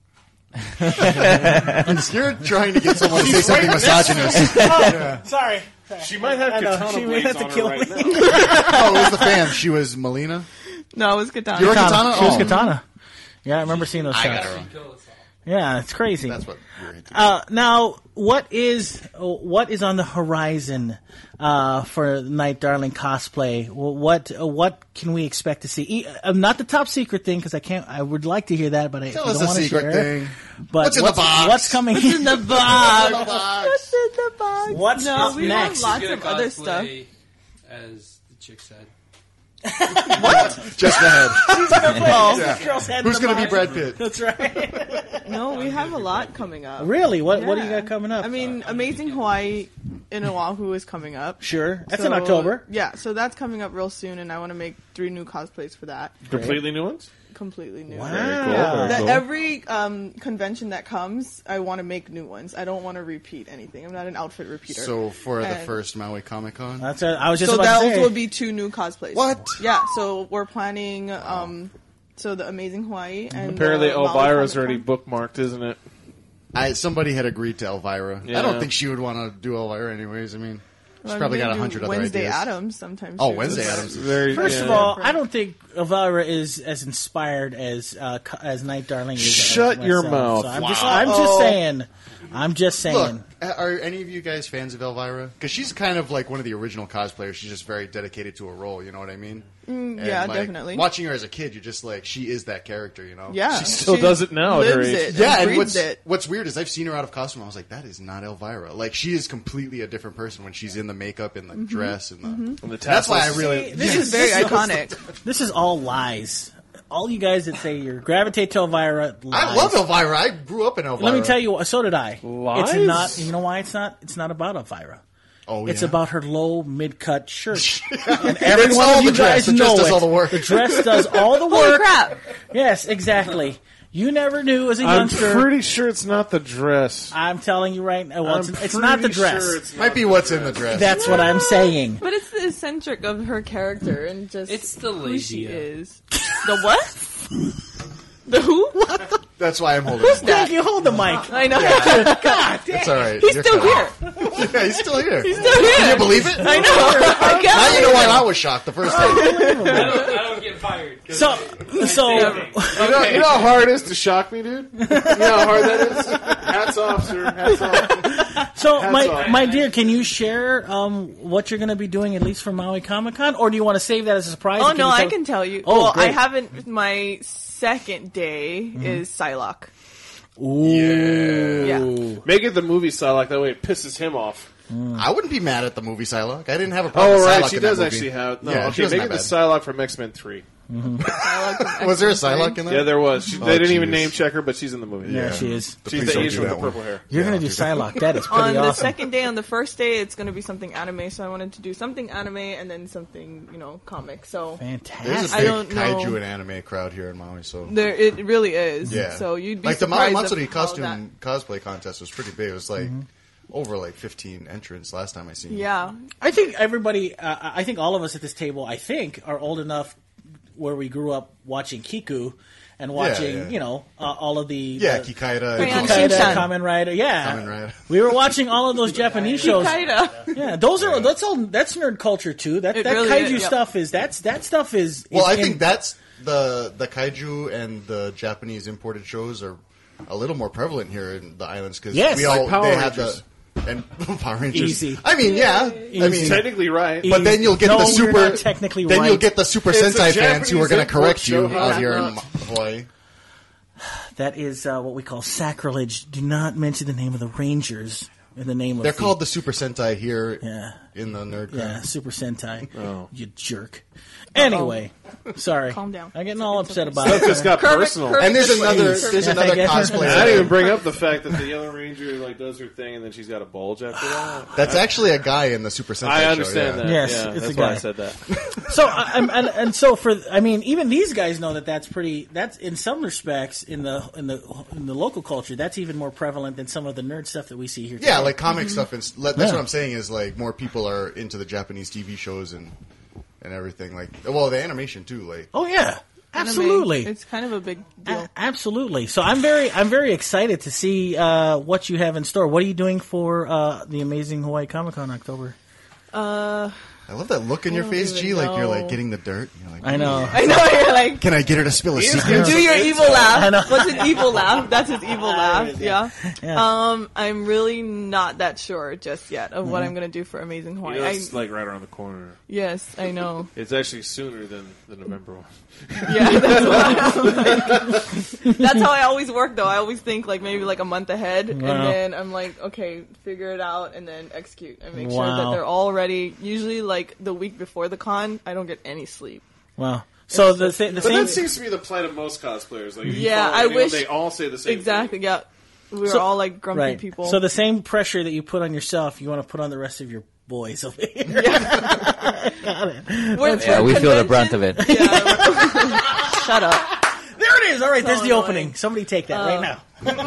You're trying to get someone to say something misogynist. Sorry. She might have I know. katana She may blades have to on her kill right me. now. Oh, it was the fan. She was Melina. No, it was Katana. You're Katana? She was Oh. Katana. Yeah, I remember seeing those I got shots. it wrong. Yeah, it's crazy. That's what you're into. Now, what is on the horizon for Night Darling cosplay? What can we expect to see? Not the top secret thing because I would like to hear that, but I Tell don't us a want to secret share. thing. But What's in the box? What's coming? What's in the box? What's in the box? What's no, up we next? have lots Gonna of other cosplay stuff. As the chick said. Just ahead. Oh, girl's head Who's in the going to be box. Brad Pitt? That's right. No, we have a lot coming up. Really? What do you Yeah. got coming up? I mean, Amazing Hawaii in Oahu is coming up. Sure. That's in So, October. Yeah, so that's coming up real soon, and I want to make 3 new cosplays for that. Completely new ones? Completely new. Wow. That every convention that comes, I want to make new ones. I don't want to repeat anything. I'm not an outfit repeater. So for the And- first Maui Comic Con, That's what I was just So about to those say. will be 2 new cosplays. What? Yeah, so we're planning. So the Amazing Hawaii and Apparently the Maui Elvira's Comic-Con. already bookmarked, isn't it? somebody had agreed to Elvira. Yeah. I don't think she would want to do Elvira anyways. I mean, she's Well, probably we got do 100 other Wednesday ideas. Addams sometimes. Oh, too. Wednesday Addams. Very, First yeah. of all, I don't think Elvira is as inspired as Night Darling is. Shut as your myself. mouth. So I'm Wow. just saying. I'm just saying. Look, are any of you guys fans of Elvira? Because she's kind of like one of the original cosplayers. She's just very dedicated to a role. You know what I mean? And, yeah, like, definitely. Watching her as a kid, you're just like, she is that character. You know? Yeah, She still does it now at her Lives age. it. Yeah, and and breathes what's it. weird is I've seen her out of costume. I was like, that is not Elvira. Like, she is completely a different person when she's in the makeup and the dress and the. That's why I really. This is very iconic. This is all lies. All you guys that say you gravitate to Elvira, lies. I love Elvira. I grew up in Elvira. Let me tell you, so did I. Lies? It's not. You know why it's not? It's not about Elvira. Oh, It's yeah? about her low mid-cut shirt. And It's every one all of you the dress. guys The dress know does it. all the work. The dress does all the Holy work. crap! Yes, exactly. You never knew as a I'm youngster. pretty sure it's not the dress. I'm telling you right now. Well, I'm it's not the pretty dress. sure it's Might be what's in the dress. That's what I'm saying. But it's the eccentric of her character and just It's the who she labia. is. The what? The who? That's why I'm holding it. Thank you. Hold the mic. I know. God damn. It's all right. He's You're still fine. here. Yeah, he's still here. He's still here. Can you believe it? I know. I Now can't you know why I was shocked the first time. I don't get fired. So You know how hard it is to shock me, dude? You know how hard that is? Hats off, sir. Hats off. So, Hats off. my dear, can you share what you're going to be doing at least for Maui Comic Con, or do you want to save that as a surprise? Oh Or no, you I tell- can tell you. Oh, well, I great. haven't. My second day is Psylocke. Ooh. Yeah. Make it the movie Psylocke. That way it pisses him off. I wouldn't be mad at the movie Psylocke. I didn't have a problem Oh, with right. Psylocke She in that does movie. actually have... No, Yeah, she okay, wasn't make it that the Psylocke from X-Men 3. Was there a Psylocke in there? Yeah, there was. They didn't even jeez. name check her, but she's in the movie. Yeah, she is. She's Please the don't Asian do with that the one. purple hair. You're going to do Psylocke. That is pretty On the awesome. second day, on the first day, it's going to be something anime, so I wanted to do something anime and then something, comic. So There's Fantastic. a I big don't know. kaiju and anime crowd here in Maui, so... it really is. Yeah. So you'd be like the Maui surprised Matsuri of how that- cosplay contest was pretty big. It was like over like 15 entrants last time I seen. Yeah. I think everybody, I think all of us at this table, are old enough where we grew up watching Kiku and watching, yeah. All of the... Yeah, the Kikaida. Crayon Kaida, Shinchan. Kamen Rider, yeah. Kamen Rider. We were watching all of those Japanese shows. Kikaida. Yeah, that's nerd culture too. That really kaiju is, yep. stuff is that stuff is. Well, I in- think that's the kaiju and the Japanese imported shows are a little more prevalent here in the islands because Yes, we like all Power they had Rangers. and Power Rangers. Easy. I mean, yeah. I Easy. mean, Technically right. but then you'll get No, the you're super. not technically then right. you'll get the Super It's a Sentai fans who are going to Japanese correct you import show. out here Yeah. in Hawaii. that is what we call sacrilege. Do not mention the name of the Rangers in the name of. They're called the Super Sentai here Yeah. in the nerd. Yeah, crowd. Super Sentai. Oh. You jerk. Anyway, sorry. Calm down. I'm getting all upset about Stuff it. just got Kermit- personal. Kermit And there's just another like- there's Yeah, another I guess- cosplayer. I didn't even bring up the fact that the Yellow Ranger does her thing and then she's got a bulge after that. That's actually a guy in the Super Sentai I show, understand yeah. that. Yes, yeah, it's that's a why guy. I said that. So and so even these guys know that's pretty. That's in some respects in the local culture. That's even more prevalent than some of the nerd stuff that we see here. Yeah, today. like comic stuff. And that's Yeah. what I'm saying is like more people are into the Japanese TV shows and everything. Like, well, the animation too. Like, Oh yeah, Anime, absolutely. It's kind of a big deal. Absolutely. So I'm very excited to see what you have in store. What are you doing for the amazing Hawaii Comic Con October? I love that look in your don't face, even G. Like you're know. like getting the dirt. You're like, I know. I know, you're like, Can I get her to spill a secret? do your evil I know. laugh. What's an evil laugh? That's his evil laugh. Yeah. Yeah. I'm really not that sure just yet of what I'm going to do for Amazing Hawaii. You know, it's like right around the corner. Yes, I know. It's actually sooner than the November one. Yeah, that's what I'm like. That's how I always work, though. I always think like maybe like a month ahead, and Wow. then I'm like, okay, figure it out, and then execute and make sure Wow. that they're all ready. Usually, like the week before the con, I don't get any sleep. Wow. So the But same. that seems to be the plight of most cosplayers. Like, if you Yeah, follow I anyone, wish- they all say the same Exactly. thing. Yeah, we're So- all like grumpy right. people. So the same pressure that you put on yourself, you want to put on the rest of your boys over here. Got it. We're- Yeah, we're we feel the convention- brunt of it. Yeah. Shut up. There it is. All right, there's the annoying. opening. Somebody take that right now.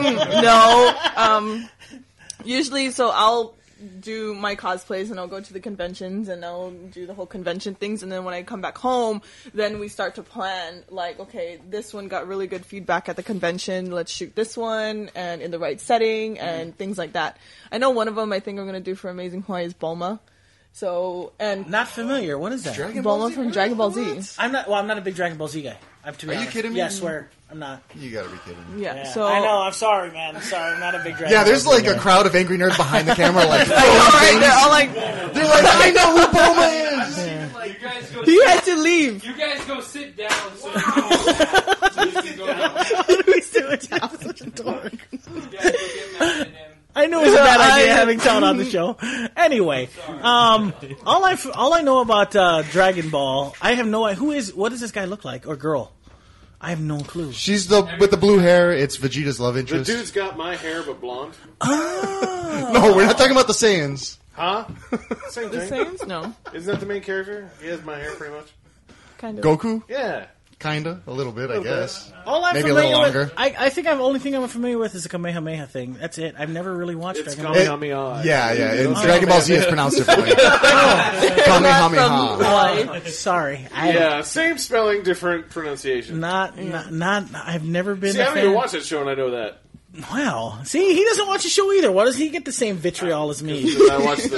No. Usually, so I'll do my cosplays and I'll go to the conventions and I'll do the whole convention things, and then when I come back home, then we start to plan like, okay, this one got really good feedback at the convention, let's shoot this one and in the right setting and things like that. I know one of them I think I'm going to do for Amazing Hawaii is Bulma. So, and Not familiar. What is that? Bulma from Dragon Ball Z. I'm not. Well, I'm not a big Dragon Ball Z guy. To be Are you honest. kidding me? Yeah, I swear. I'm not. You gotta be kidding me. Yeah, Yeah. so I know. I'm sorry, man. I'm sorry. I'm not a big Dragon Yeah, Ball there's Z like guy. a crowd of angry nerds behind the camera, like All right, they're all like, they're like, I know who Bulma is. You guys go. he had to leave. You guys go sit down. So you can go out. We do it. I'm such a dork. You guys go get mad at him. I knew it was a bad idea I- having Todd on the show. Anyway, all I know about Dragon Ball, I have no idea. What does this guy look like or girl? I have no clue. She's the with the blue hair. It's Vegeta's love The interest. dude's got my hair but blonde. No, we're not talking about the Saiyans. Huh? Same The thing. same? No, Isn't that the main character? He has my hair pretty much. kind of. Goku, Yeah. kinda, a little bit, I guess. All I'm Maybe a familiar little with, longer. I think the only thing I'm familiar with is the Kamehameha thing. That's it. I've never really watched It's Dragon Ball. Kamehameha. Yeah, yeah. You And don't Dragon say Ball Z is pronounced differently. Kamehameha. Hawaii. Sorry, I Yeah, same spelling, different pronunciation. not. I've never been. See, I a don't fan. even watch that show and I know that. Wow. See, he doesn't watch the show either. Why does he get the same vitriol as me? I watch the...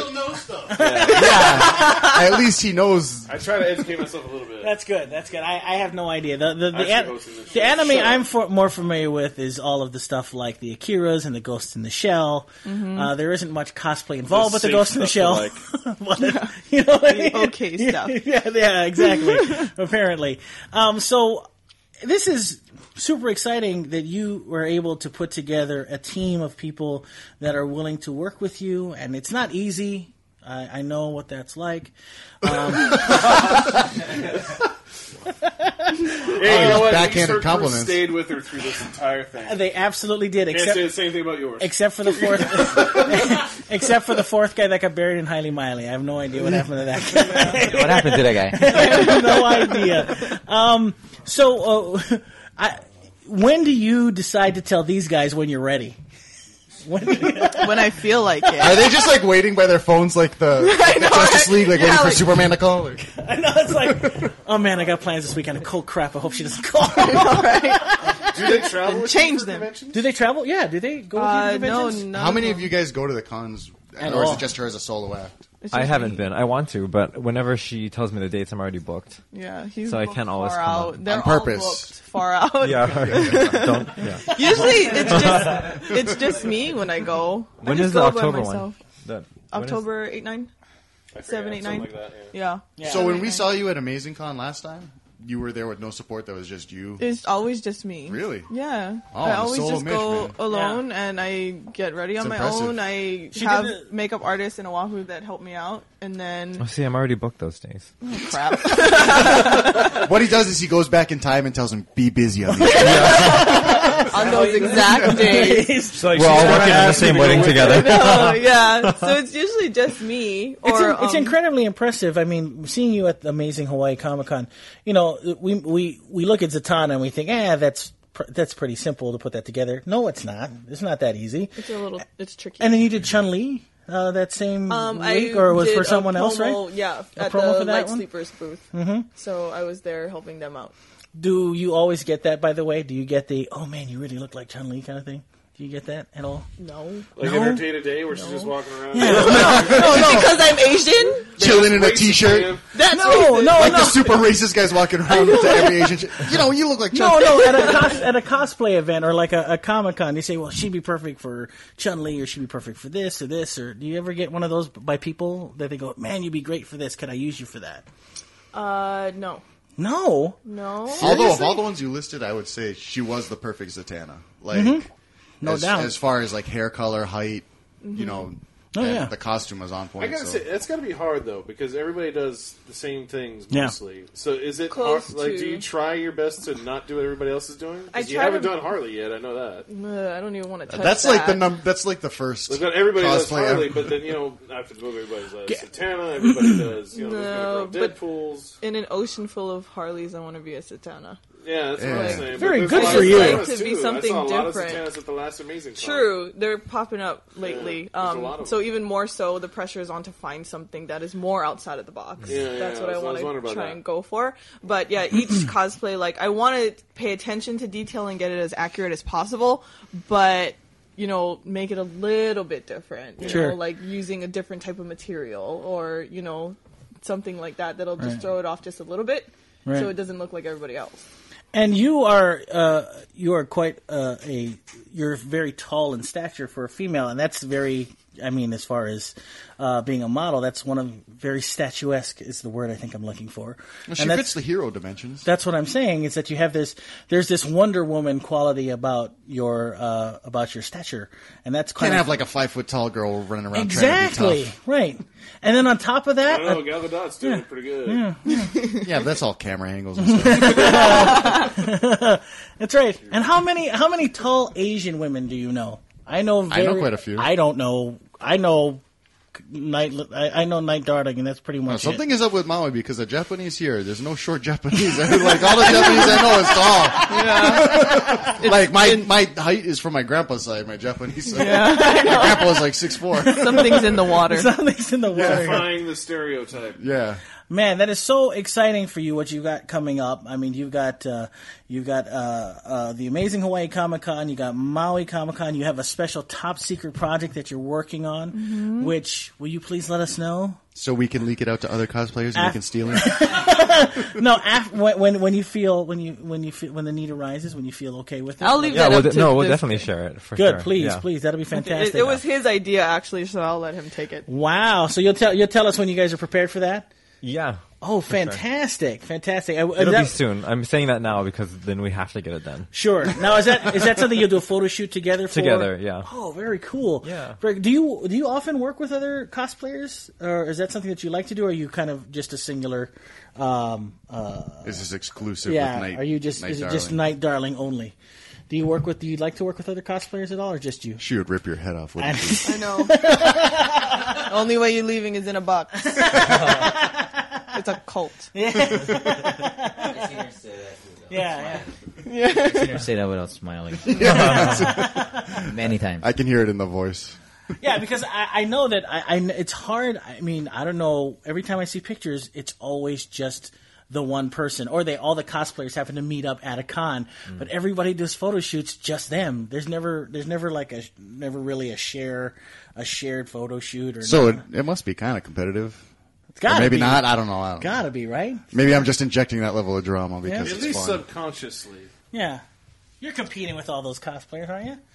Yeah. At least he knows. I try to educate myself a little bit. That's good. That's good. I have no idea. The I should host in this show. anime Shut I'm more familiar with is all of the stuff like the Akiras and the Ghost in the Shell. There isn't much cosplay involved with the safe Ghost in the Shell. stuff But, you know what I mean? Okay stuff. Yeah, exactly. Apparently. So this is super exciting that you were able to put together a team of people that are willing to work with you, and it's not easy. I know what that's like. Hey, you know what? Backhanded Easter compliments. stayed with her through this entire thing. They absolutely did, Can't say the same thing about yours. except for the fourth, except for the fourth guy that got buried in Haile Miley. I have no idea what happened to that guy. What happened to that guy? I have no idea. When do you decide to tell these guys when you're ready? When I feel like it. Are they just like waiting by their phones like the Justice League, like waiting for Superman to call? Like, I know, it's like, oh man, I got plans this weekend. Cold crap, I hope she doesn't call. Do they travel with Change you for them. conventions? Do they travel? Yeah, do they go with you to No, conventions? no. how many of you guys go to the cons, At or is all. it just her as a solo act? I haven't been. I want to, but whenever she tells me the dates, I'm already booked. Yeah, he's So I booked can't always far come out. up. They're On all purpose. booked far out. Yeah. Don't. Yeah. Usually it's just me when I go. I When just is the go by October myself. one? When is- October 8, 9? I forget, 7, 8, 9? something like that, yeah. Yeah. So when we saw you at Amazing Con last time, you were there with no support. That was just you. It's always just me. Really? Yeah. Oh, I I'm a always solo just Mitch, go man. alone and I get ready on It's my impressive. own. I She have did makeup artists in Oahu that help me out. And then, Oh, see, I'm already booked those days. crap. What he does is he goes back in time and tells him, "Be busy on these." on those exact days. So like, we're all working in the same wedding together. No, yeah. So it's usually just me. Or It's incredibly impressive. I mean, seeing you at the Amazing Hawaii Comic-Con, you know, we look at Zatanna and we think, that's pretty simple to put that together. No, it's not. It's not that easy. it's tricky. And then you did Chun-Li that same I week, or was did for a someone else, promo, right? Yeah, A at promo the for that Light one? Sleepers booth. Mm-hmm. So I was there helping them out. Do you always get that, by the way? Do you get the, oh man, you really look like Chun-Li kind of thing? Do you get that at all? No. Like in her day to day where she's just walking around. Because I'm Asian? Chilling in a Racist t-shirt. man. That's No, racist. no, Like no. the super racist guys walking around to every Asian chick. You know, you look like Chuck. No, at a cosplay event or like a Comic-Con, you say, well, she'd be perfect for Chun-Li or she'd be perfect for this or this, or do you ever get one of those by people that they go, man, you'd be great for this, could I use you for that? No. No. No. Although of all the ones you listed, I would say she was the perfect Zatanna. Like, No doubt. As far as like hair color, height, you know, Oh, and yeah. the costume was on point. I gotta so. say, that's gotta be hard though, because everybody does the same things Yeah. mostly. So is it Close hard, like, to. do you try your best to not do what everybody else is doing? 'Cause I you try haven't to- done Harley yet, I know that. I don't even want to touch That's that. like that's like the first Like, not everybody does cosplay Harley, ever. but then, you know, after the movie, everybody does Satana, everybody does, you know, No, there's gonna but- grow Deadpools. In an ocean full of Harleys, I want to be a Satana. Yeah, that's what Yeah. I'm saying. Very But good there's for a lot you. of I'd like Satanas, to be too. something I saw a lot different. of Satanas at the last Amazing Con. True, they're popping up lately. there's a lot of So them. even more so, the pressure is on to find something that is more outside of the box. Yeah, That's what I I was want wondering to about try that. and go for. But yeah, each cosplay, like I want to pay attention to detail and get it as accurate as possible, but you know, make it a little bit different. You Sure. know, like using a different type of material or you know something like that that'll just throw it off just a little bit, Right. so it doesn't look like everybody else. And you are quite you're very tall in stature for a female, and that's very, I mean, as far as being a model, that's one of very statuesque is the word I think I'm looking for. Well, she And that's- fits the hero dimensions. That's what I'm saying is that you have there's this Wonder Woman quality about your stature, and that's kind Can't of have like a 5 foot tall girl running around exactly trying to be tough. right. And then on top of I that, don't know, Gal Gadot's doing pretty good. Yeah, but that's all camera angles and stuff. that's right. And how many tall Asian women do you know? I know quite a few. I don't know. I know Night Darling, and that's pretty much Something it. is up with Maui because the Japanese here, there's no short Japanese. Like all the Japanese I know is tall. Like my height is from my grandpa's side, my Japanese side. My grandpa was like 6'4". Something's in the water. Something's in the water. Defying the stereotype. Yeah. Man, that is so exciting for you. What you got coming up? I mean, you've got the Amazing Hawaii Comic-Con. You got Maui Comic-Con. You have a special top secret project that you're working on. Which will you please let us know? So we can leak it out to other cosplayers and they can steal it. No, when you feel when the need arises, when you feel okay with it. I'll leave Yeah, that up to we'll this definitely guy. share it for Good, sure. please, Yeah. please. That'll be fantastic. It was his idea actually, so I'll let him take it. Wow. So you'll tell us when you guys are prepared for that. Yeah, Oh, fantastic! Fantastic. It'll be soon. I'm saying that now because then we have to get it done. Sure. Now, is that something you'll do a photo shoot together for? Together, yeah. Oh, very cool. Yeah. Do you often work with other cosplayers, or is that something that you like to do, or are you kind of just a singular? Is this exclusive? Yeah. With Night, Are you just Night is it Darling? just Night Darling only? Do you like to work with other cosplayers at all, or just you? She would rip your head off. Wouldn't she? I know. Only way you're leaving is in a box. It's a cult. I've seen her say that. Yeah. I've seen her say that without smiling. Many times. I can hear it in the voice. Yeah, because I know that it's hard. I mean, I don't know. Every time I see pictures, it's always just the one person, or all the cosplayers happen to meet up at a con. But everybody does photo shoots, just them. There's never like never really a shared photo shoot or. So it must be kind of competitive. It's gotta Or maybe be. not. I don't know. Gotta be, right? Maybe I'm just injecting that level of drama because At it's least fun. subconsciously. Yeah. You're competing with all those cosplayers, aren't you?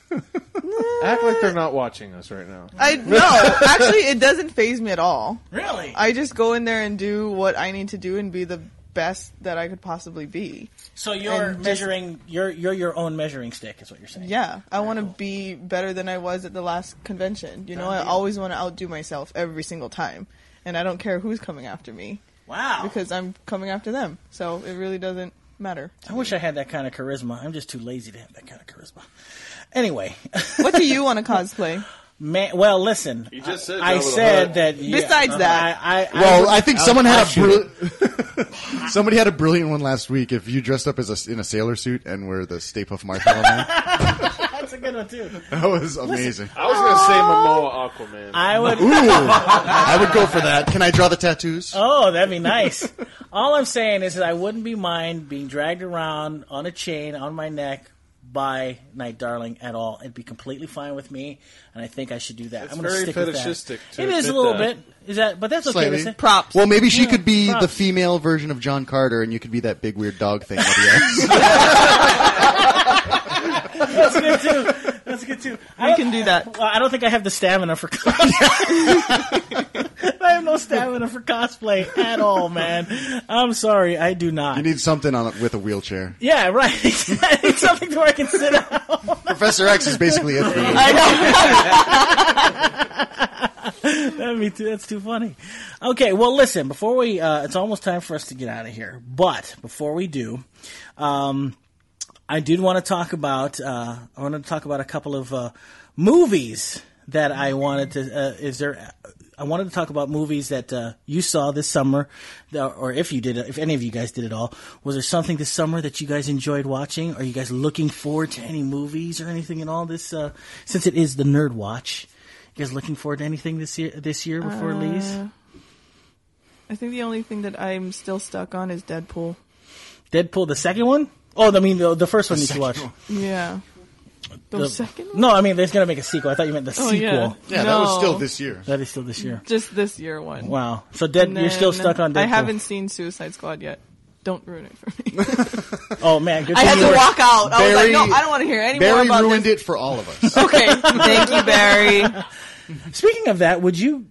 Act like they're not watching us right now. No, actually, it doesn't faze me at all. Really? I just go in there and do what I need to do and be the best that I could possibly be. So you're And just- measuring. You're your own measuring stick, is what you're saying. Yeah, I want to be better than I was at the last convention. You know, I always want to outdo myself every single time. And I don't care who's coming after me. Wow. Because I'm coming after them. So it really doesn't matter. I wish I had that kind of charisma. I'm just too lazy to have that kind of charisma. Anyway. What do you want to cosplay? Man, well, listen. You just said I Jabba the said Hutt. that. Besides that. I think someone had somebody had a brilliant one last week. If you dressed up as in a sailor suit and were the Stay Puft Marshmallow Man, That's a good one too. that was amazing. I was going to say Momoa Aquaman. I would. I would go for that. Can I draw the tattoos? Oh, that'd be nice. All I'm saying is that I wouldn't be mind being dragged around on a chain on my neck by Night Darling at all. It'd be completely fine with me, and I think I should do that. It's I'm going to very stick with fetishistic that. to It is a admit little that. bit. Is that? But that's okay. Slightly. Isn't it? Props. Well, maybe she Yeah, could be the props. female version of John Carter, and you could be that big weird dog thing that he has. That's good too. That's good too. We can do that. Well, I don't think I have the stamina for cosplay. I have no stamina for cosplay at all, man. I'm sorry, I do not. You need something with a wheelchair. Yeah, right. I need something to where I can sit down. Professor X is basically it for you. That's too funny. Okay, well, listen. Before we, it's almost time for us to get out of here. But before we do, I did want to talk about. I wanted to talk about a couple of movies that I wanted to. I wanted to talk about movies that you saw this summer, or if you did, if any of you guys did it all. Was there something this summer that you guys enjoyed watching? Are you guys looking forward to any movies or anything at all this? Since it is the Nerd Watch, you guys looking forward to anything this year before it leaves? I think the only thing that I'm still stuck on is Deadpool. Deadpool, the second one? Oh, I mean the first one you should watch. Yeah. The second one? No, I mean, there's going to make a sequel. I thought you meant the sequel. Yeah. Yeah, that No. was still this year. That is still this year. Just this year one. Wow. So And you're still then stuck on Deadpool. I haven't seen Suicide Squad yet. Don't ruin it for me. Oh, man. Good I thing had you to were- walk out. I was like, Barry- no, I don't want to hear any more Barry about ruined this. it for all of us. Okay, thank you, Barry. Speaking of that, would you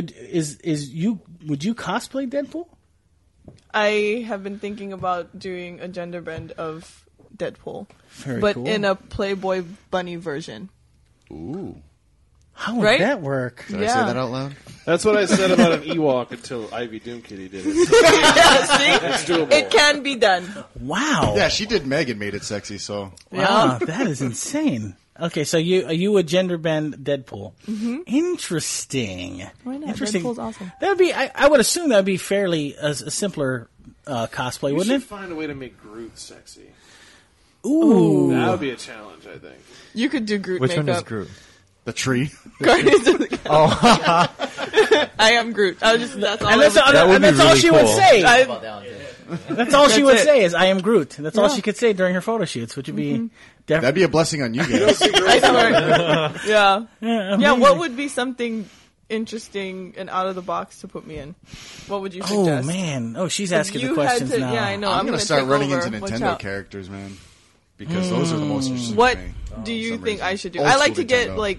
cosplay Deadpool? I have been thinking about doing a gender bend of Deadpool, Very but cool. in a Playboy bunny version. Ooh. How would Right? that work? Did I say that out loud? That's what I said about an Ewok until Ivy Doomkitty did it. Yeah, see? It's doable. It can be done. Wow. Yeah, she did Meg and made it sexy, so. Wow, that is insane. Okay, so you would gender bend Deadpool. Mm-hmm. Interesting. Why not? Interesting. Deadpool's awesome. That would be. I would assume that would be fairly a simpler cosplay, You wouldn't should find a way to make Groot sexy. it? Ooh. That would be a challenge, I think. You could do Groot Which makeup. one is Groot? The tree. Guardians of the Galaxy. I am Groot. That's all. And that's, That would and be that's all really she would cool. say. About that one, too. That's all she That's would it. say is "I am Groot." That's all Yeah. she could say during her photo shoots, which would be That'd be a blessing on you guys. I swear. Yeah. Yeah, amazing. what would be something interesting and out of the box to put me in? What would you Oh suggest? man! Oh, she's If asking the you questions had to, now. Yeah, I know. I'm I'm going to start take running over. into Watch Nintendo out. characters, man. Because those are the most interesting What to me. do you some think reason. I should do? Old I like school to get Nintendo. like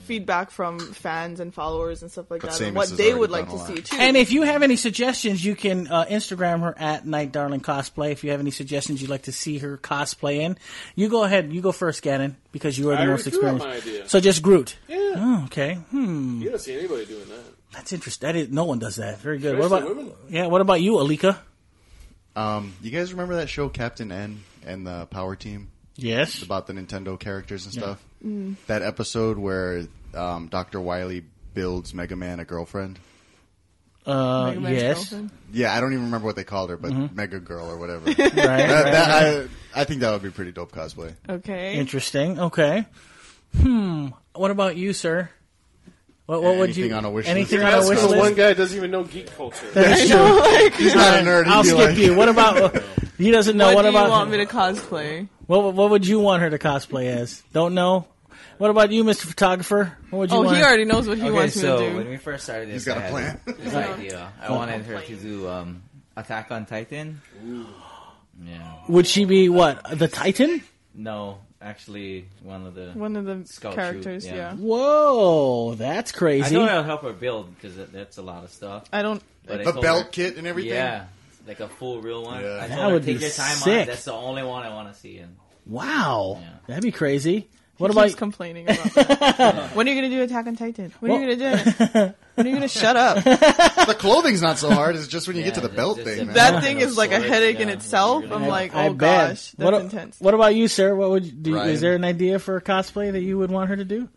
feedback from fans and followers and stuff like But that, and Samus what has they already would done like a to lot. see too. And if you have any suggestions, you can Instagram her at Night Darling Cosplay. If you have any suggestions you'd like to see her cosplay in, you go ahead. You go first, Gannon, because you are the I most already threw out experienced. my idea. So just Groot. Yeah. Oh, okay. You don't see anybody doing that. That's interesting. That is, no one does that. Very good. Especially What about women. Yeah? What about you, Alika? You guys remember that show Captain N and the Power Team Yes. about the Nintendo characters and stuff? That episode where Dr. Wily builds Mega Man a girlfriend. Mega Man's yes. girlfriend. Yeah, I don't even remember what they called her, but Mega Girl or whatever. Right. I think that would be pretty dope cosplay. Okay. Interesting. Okay. What about you, sir? What would you? Anything on a wish list? Anything on a That's wish because list? one guy doesn't even know geek culture. That is true. He's not a nerd. He'd I'll be skip like, you. What about? He doesn't know. What What do about? you want me to cosplay? What would you want her to cosplay as? Don't know. What about you, Mr. Photographer? What would you Oh, want? he already knows what he Okay, wants me so to do. when we first started this, He's got I a had plan. this idea. I wanted her to do Attack on Titan. Yeah. Would she be what? The Titan? No, actually, one of the Scout characters, troop, yeah. Whoa, that's I crazy. know I'll help her build because that's a lot of stuff. I don't. But I the told belt her- kit and everything? Yeah, like a full real one. Yeah. I That told her would take be your time on sick. it. That's the only one I want to see. And Wow, Yeah. that'd be crazy. What He keeps about? complaining about that. When are you going to do Attack on Titan? When are you going to do it? When are you going to shut up? The clothing's not so hard. It's just when you get to the Yeah, belt just thing, the man. That Yeah. thing is like a Swords, headache in yeah. itself. Really I'm bad. like, I oh bet. gosh, that's intense. What about you, sir? What would you do? Ryan? Is there an idea for a cosplay that you would want her to do?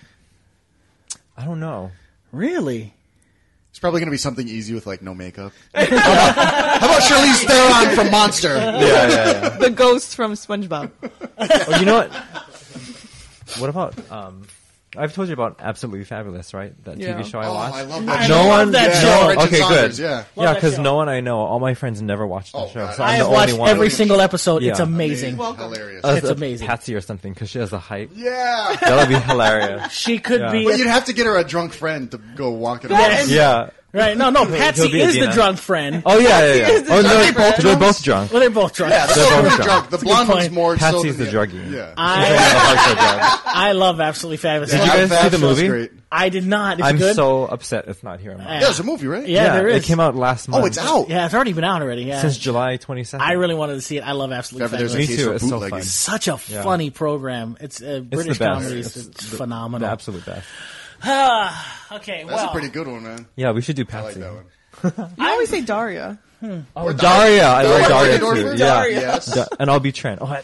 I don't know. Really? It's probably going to be something easy with like no makeup. How about Charlize Theron from Monster? Yeah. The ghost from SpongeBob. Oh, you know what? What about I've told you about Absolutely Fabulous, right? That Yeah. TV show I Oh, watched. I love that. No show. one. that Yeah, show. Brenton Okay, Saunders, good. Yeah. Love Yeah, that because show. no one I know, all my friends never watched that Oh, show. God. So I I'm have the watched only one. every single episode. It's Yeah. amazing. Hilarious. It's amazing. Patsy or something because she has the height. Yeah. That would be hilarious. She could Yeah. be. But you'd have to get her a drunk friend to go walking Yes. around. Yeah. Right? No, Patsy He'll be is the Adina. drunk friend. Oh yeah. Oh no, drunk friend. they're both drunk. Well, they're both drunk. Yeah, They're they're both both drunk. drunk. The a good blonde one's point. more so Patsy's than the druggie. Yeah. I love Absolutely Fabulous. Did you guys see the Show's movie? Great. I did not. Is it I'm good? so upset it's not here. In my Yeah, there's a movie, right? Yeah, there is. It came out last month. Oh, it's out. Yeah, it's already been out already. Yeah. since July 22nd. I really wanted to see it. I love Absolutely If ever there's Fabulous. a Me case too, for it's so bootlegging. fun. Such a Yeah. funny program. It's British the best. comedy. It's the phenomenal. absolute best. Okay, That's well, a pretty good one, man. Yeah, we should do I like Patsy. that one. You always say Daria. Oh, Daria. I like Daria Daria too. Norford? Yeah. Daria. Yes. And I'll be Trent. Oh,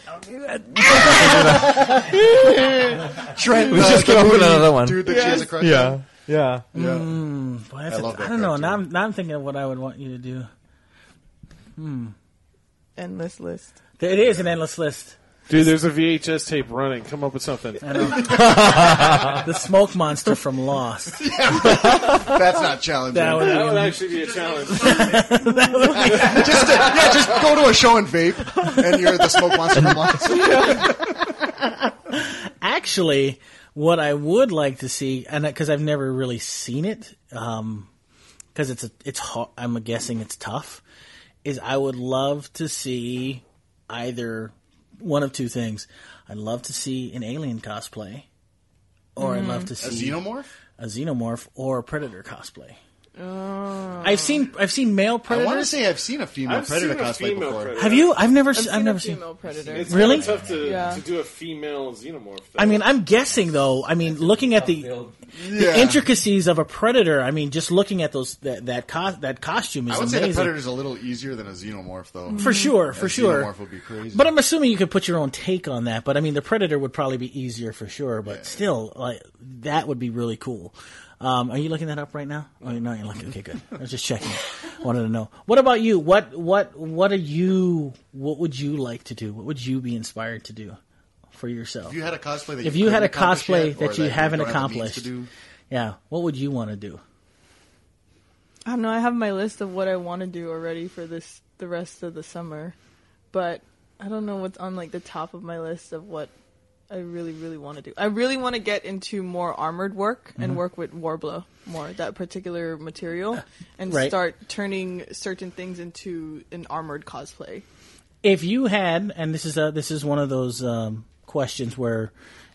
Trent, We just came up with another one. Dude that she has a crush yeah. on. Yeah. Yeah. boy, that's I love that I don't know. cartoon. Now I'm thinking of what I would want you to do. Endless list. It is an endless list. Dude, there's a VHS tape running. Come up with something. The smoke monster from Lost. That's not challenging. That would That would actually be a challenge. just go to a show and vape, and you're the smoke monster from Lost. Actually, what I would like to see, and because I've never really seen it, because it's hard, I'm guessing it's tough, is I would love to see either one of two things. I'd love to see an alien cosplay, or I'd love to A see xenomorph? a xenomorph or a predator cosplay. I've seen male I want to predators. say I've seen a female I've predator seen a cosplay female before. predator. Have you? I've never I've seen. female predator. It's Really? kind of tough Yeah. to do a female xenomorph. Though. I mean, I'm guessing though. I mean, looking at the intricacies of a predator. I mean, just looking at those that costume is I would say the amazing. predator's a little easier than a xenomorph, though. For sure, A for sure. Xenomorph would be crazy. But I'm assuming you could put your own take on that. But I mean, the predator would probably be easier for sure. But still, like that would be really cool. Are you looking that up right now? Oh, no, you're looking. Okay, good. I was just checking. Wanted to know. What about you? What are you? What would you like to do? What would you be inspired to do for yourself? if you had a cosplay that If you you had couldn't a accomplish cosplay yet, that or you haven't don't have the means accomplished. to do, Yeah, what would you want to do? I don't know. I have my list of what I want to do already for the rest of the summer, but I don't know what's on like the top of my list of what I really, really want to do. I really want to get into more armored work and work with Warbler more, that particular material, and Right. start turning certain things into an armored cosplay. If you had, and this is one of those questions where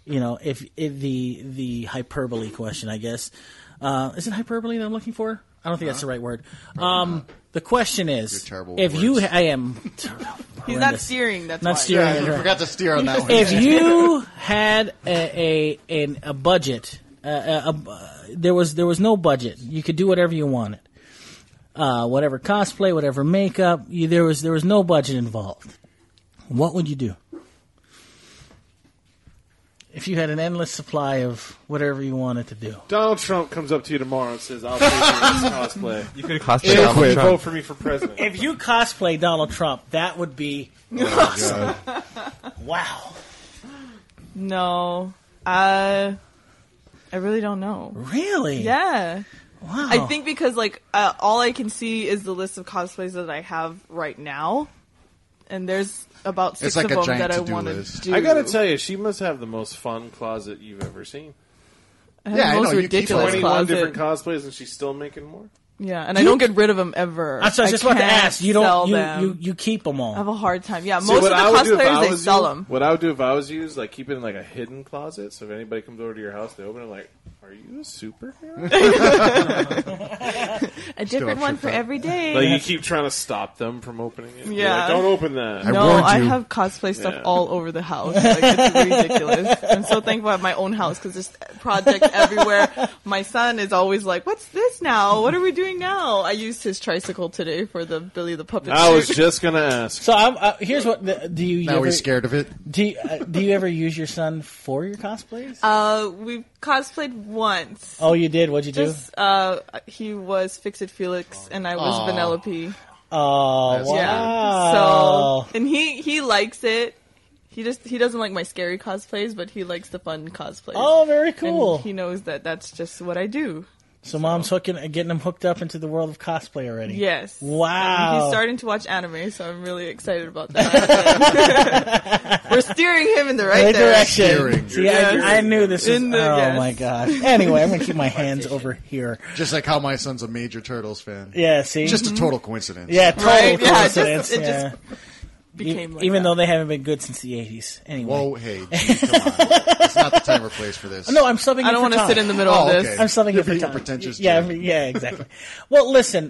if the hyperbole question, I guess, is it hyperbole that I'm looking for? I don't think that's the right word. The question is, You're terrible if with you, words. I am He's not steering. That's not why. steering. Yeah, you forgot to steer on that one. If you had a budget, there was no budget. You could do whatever you wanted. Whatever cosplay, whatever makeup. There was no budget involved. What would you do? If you had an endless supply of whatever you wanted to do. Donald Trump comes up to you tomorrow and says, "I'll pay for this cosplay. You could cosplay Donald Vote Trump. for me for president." If you cosplay Donald Trump, that would be awesome. Wow. No, I really don't know. Really? Yeah. Wow. I think because all I can see is the list of cosplays that I have right now, and there's about 6 It's like of a them giant that I to-do want to list. do. I gotta tell you, she must have the most fun closet you've ever seen. I have Yeah, I the most know, you keep ridiculous 21 closet. different cosplays, and she's still making more. Yeah, and I don't get rid of them ever. I was just about to can't ask. You sell don't. them. You keep them all. I have a hard time. Yeah, See, most of what the I would do if I cosplayers they was sell you- them. What I would do if I was you is keep it in a hidden closet. So if anybody comes over to your house, they open it like, "Are you a superhero?" A different one for every day. Like you keep trying to stop them from opening it. You're Yeah. like, don't open that. No, warned I you. have cosplay stuff Yeah. all over the house. It's ridiculous. I'm so thankful I have my own house because there's projects everywhere. My son is always like, "What's this now? What are we doing now?" I used his tricycle today for the Billy the Puppet I was shoot. just gonna ask. So here's what do you Now ever, he's scared of it. do you ever use your son for your cosplays? We've cosplayed once. Oh, you did. What'd you do? Just, he was Fix-It Felix and I was Vanellope. Oh, That's wow. Yeah. So, and he likes it. He doesn't like my scary cosplays, but he likes the fun cosplays. Oh, very cool. And he knows that that's just what I do. So mom's getting him hooked up into the world of cosplay already. Yes. Wow. He's starting to watch anime, so I'm really excited about that. We're steering him in the right direction. direction. See, Yes. I knew this was. In the- oh yes. my gosh. Anyway, I'm gonna keep my hands over here. Just like how my son's a major Turtles fan. Yeah. See. Just a total coincidence. yeah. Total Right? Yeah, coincidence. it yeah. just became like Even that. though they haven't been good since the 80s. Anyway. Whoa, hey, gee, come on. It's not the time or place for this. No, I'm subbing. I don't want to sit in the middle Oh, of this. okay. I'm subbing You're in for being Tom. pretentious, Yeah, Jim. yeah, exactly. Well, listen,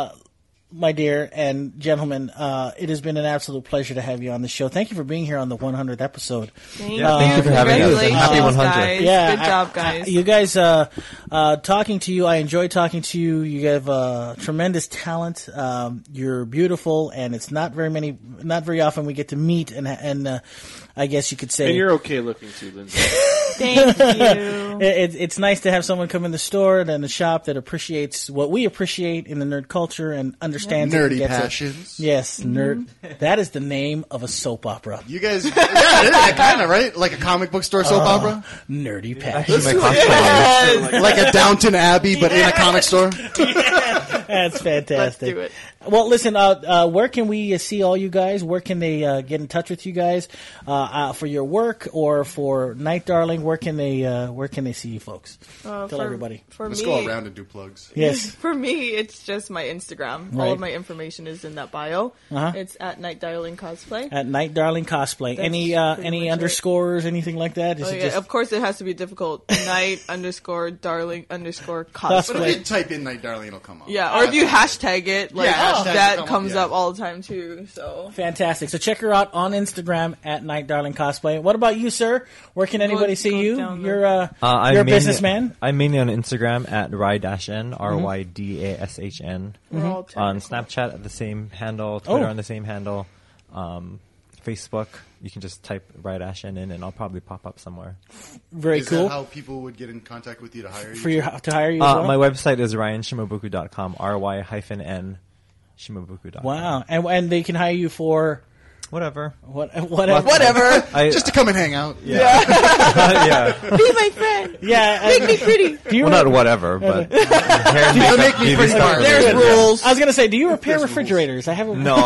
my dear and gentlemen, it has been an absolute pleasure to have you on the show. Thank you for being here on the 100th episode. Thank Yeah, thank you for having us. Congratulations, Happy 100. guys. Yeah, Good job, guys. you guys, talking to you, I enjoy talking to you. You have tremendous talent. You're beautiful, and it's not very often we get to meet, and I guess you could say. And you're okay looking too, Lindsay. Thank you. It's nice to have someone come in the store and in the shop that appreciates what we appreciate in the nerd culture and understands it and Nerdy gets it. passions. Yes, nerd. That is the name of a soap opera. You guys, yeah, kind of, right? Like a comic book store soap opera? Nerdy Actually, passion. my cosplay. Like a Downton Abbey, but in a comic store? That's fantastic. Let's do it. Well, listen, where can we see all you guys? Where can they get in touch with you guys for your work or for Night Darling? Where can they see you folks? Tell everybody. For Let's me, go around and do plugs. Yes. For me, it's just my Instagram. Right. All of my information is in that bio. Uh-huh. It's at Night Darling Cosplay. At Night Darling Cosplay. That's Any pretty much it. underscores, anything like that? Is Oh, it yeah. just Of course, it has to be difficult. Night_Darling_cosplay. Cosplay. If you type in Night Darling, it'll come up. Yeah, or if you hashtag it, like hashtags that come up, comes yeah. up all the time too. So fantastic? So check her out on Instagram at Night Darling Cosplay. What about you, sir? Where can anybody see go you? down You're there. you're a businessman. I'm mainly on Instagram at rydashn, RYDASHN. we're all On technical. Snapchat at the same handle, Twitter Oh. on the same handle, Facebook. You can just type rydashn in, and I'll probably pop up somewhere. Very Is cool. that how people would get in contact with you to hire you? For your to hire you. As well? My website is ryanshimabuku.com, RY-N shimabuku.com. Wow, and they can hire you for Whatever. Whatever. Just to come and hang out. Yeah. Be my friend. Yeah, Make me pretty. do you Well, not whatever, but hair and Make makeup, me beauty pretty stuff hard. related, There's yeah. rules. I was gonna say, do you repair There's refrigerators? I haven't. No,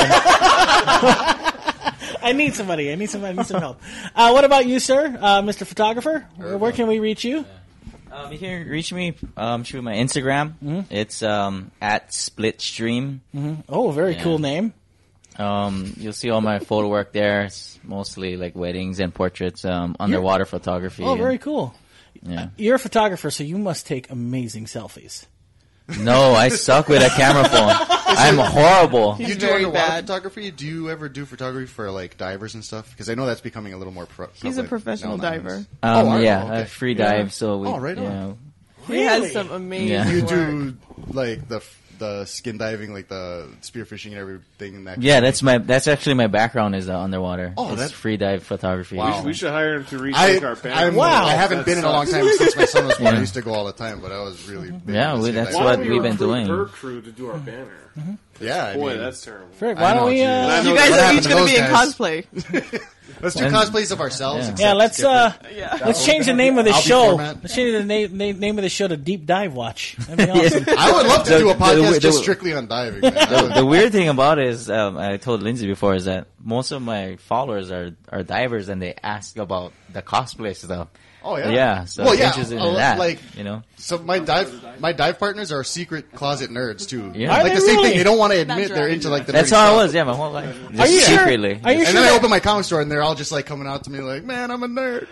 I need somebody. I need some help. What about you, sir, Mr. Photographer? Where can we reach you? You can reach me through my Instagram. It's at Splitstream. Oh, very Yeah. cool name. You'll see all my photo work there. It's mostly like weddings and portraits, underwater photography. Oh, very cool. Yeah. You're a photographer, so you must take amazing selfies. No, I suck with a camera phone. I'm horrible. He's You do very underwater bad. photography? Do you ever do photography for like divers and stuff? Because I know that's becoming a little more. He's a professional diver. are you? Yeah, Okay. I free dive, so we. Oh, right on. yeah. He has some amazing Yeah. You work. do like the skin diving, like the spearfishing and everything. In that Yeah, that's actually my background is underwater. Oh, It's that's- free dive photography. Wow. We should hire him to retake our banner. Wow. I haven't been in a long That time since my son was born. I Yeah. used to go all the time, but I was really big Yeah, into that's skin Why what don't we've we been recruit doing. Bird Crew to do our banner? Yeah, I Boy, mean, that's terrible. Frick, I why don't know, we? dude. You What guys happened are each to going to those be in guys? cosplay. let's do And- cosplays of ourselves. Yeah. except Yeah, let's Yeah. let's change the name of the I'll be show. format. Let's change the name of the show to Deep Dive Watch. That'd be awesome. I would love to do a podcast the- just strictly on diving. Man. The weird thing about it is, I told Lindsay before, is that most of my followers are divers, and they ask about the cosplay stuff. Oh yeah, Yeah, so well, I'm yeah, interested in that. like you know, so my dive partners are secret closet nerds too. Yeah. Are like they the same really? thing. They don't want to admit That's they're right. into like the. that's nerdy how I stuff. was. Yeah, my whole life. Are Just you sure? secretly. Are you And sure? then I that- open my comic store, and they're all just like coming out to me like, "Man, I'm a nerd."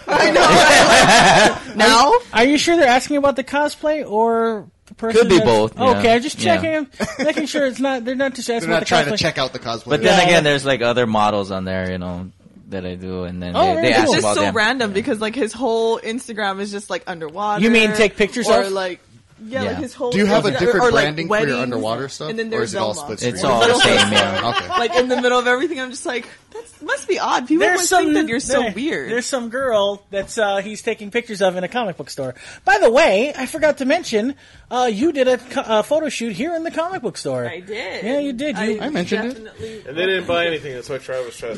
Now? Are you sure they're asking about the cosplay or the person? Could be that's- both, yeah. Okay, I'm just Yeah. checking, making sure it's not. They're not just asking They're about not the trying cosplay. to check out the cosplay. But then Yeah. again, there's like other models on there, you know, that I do, and then Oh, they very ask cool. It's about just so them. random because like his whole Instagram is just like underwater. You mean take pictures or of? like Yeah. like his whole. do you have a Instagram- different or, like, branding for your weddings, underwater stuff, And then or there's is it all Velma. split It's screen? all the same, yeah. Okay. Like in the middle of everything, I'm just like, that must be odd. People There's must some think that you're so there- weird. There's some girl that's he's taking pictures of in a comic book store. By the way, I forgot to mention you did a photo shoot here in the comic book store. I did. Yeah, you did. I mentioned it. definitely- And they didn't buy anything. That's why Travis tried.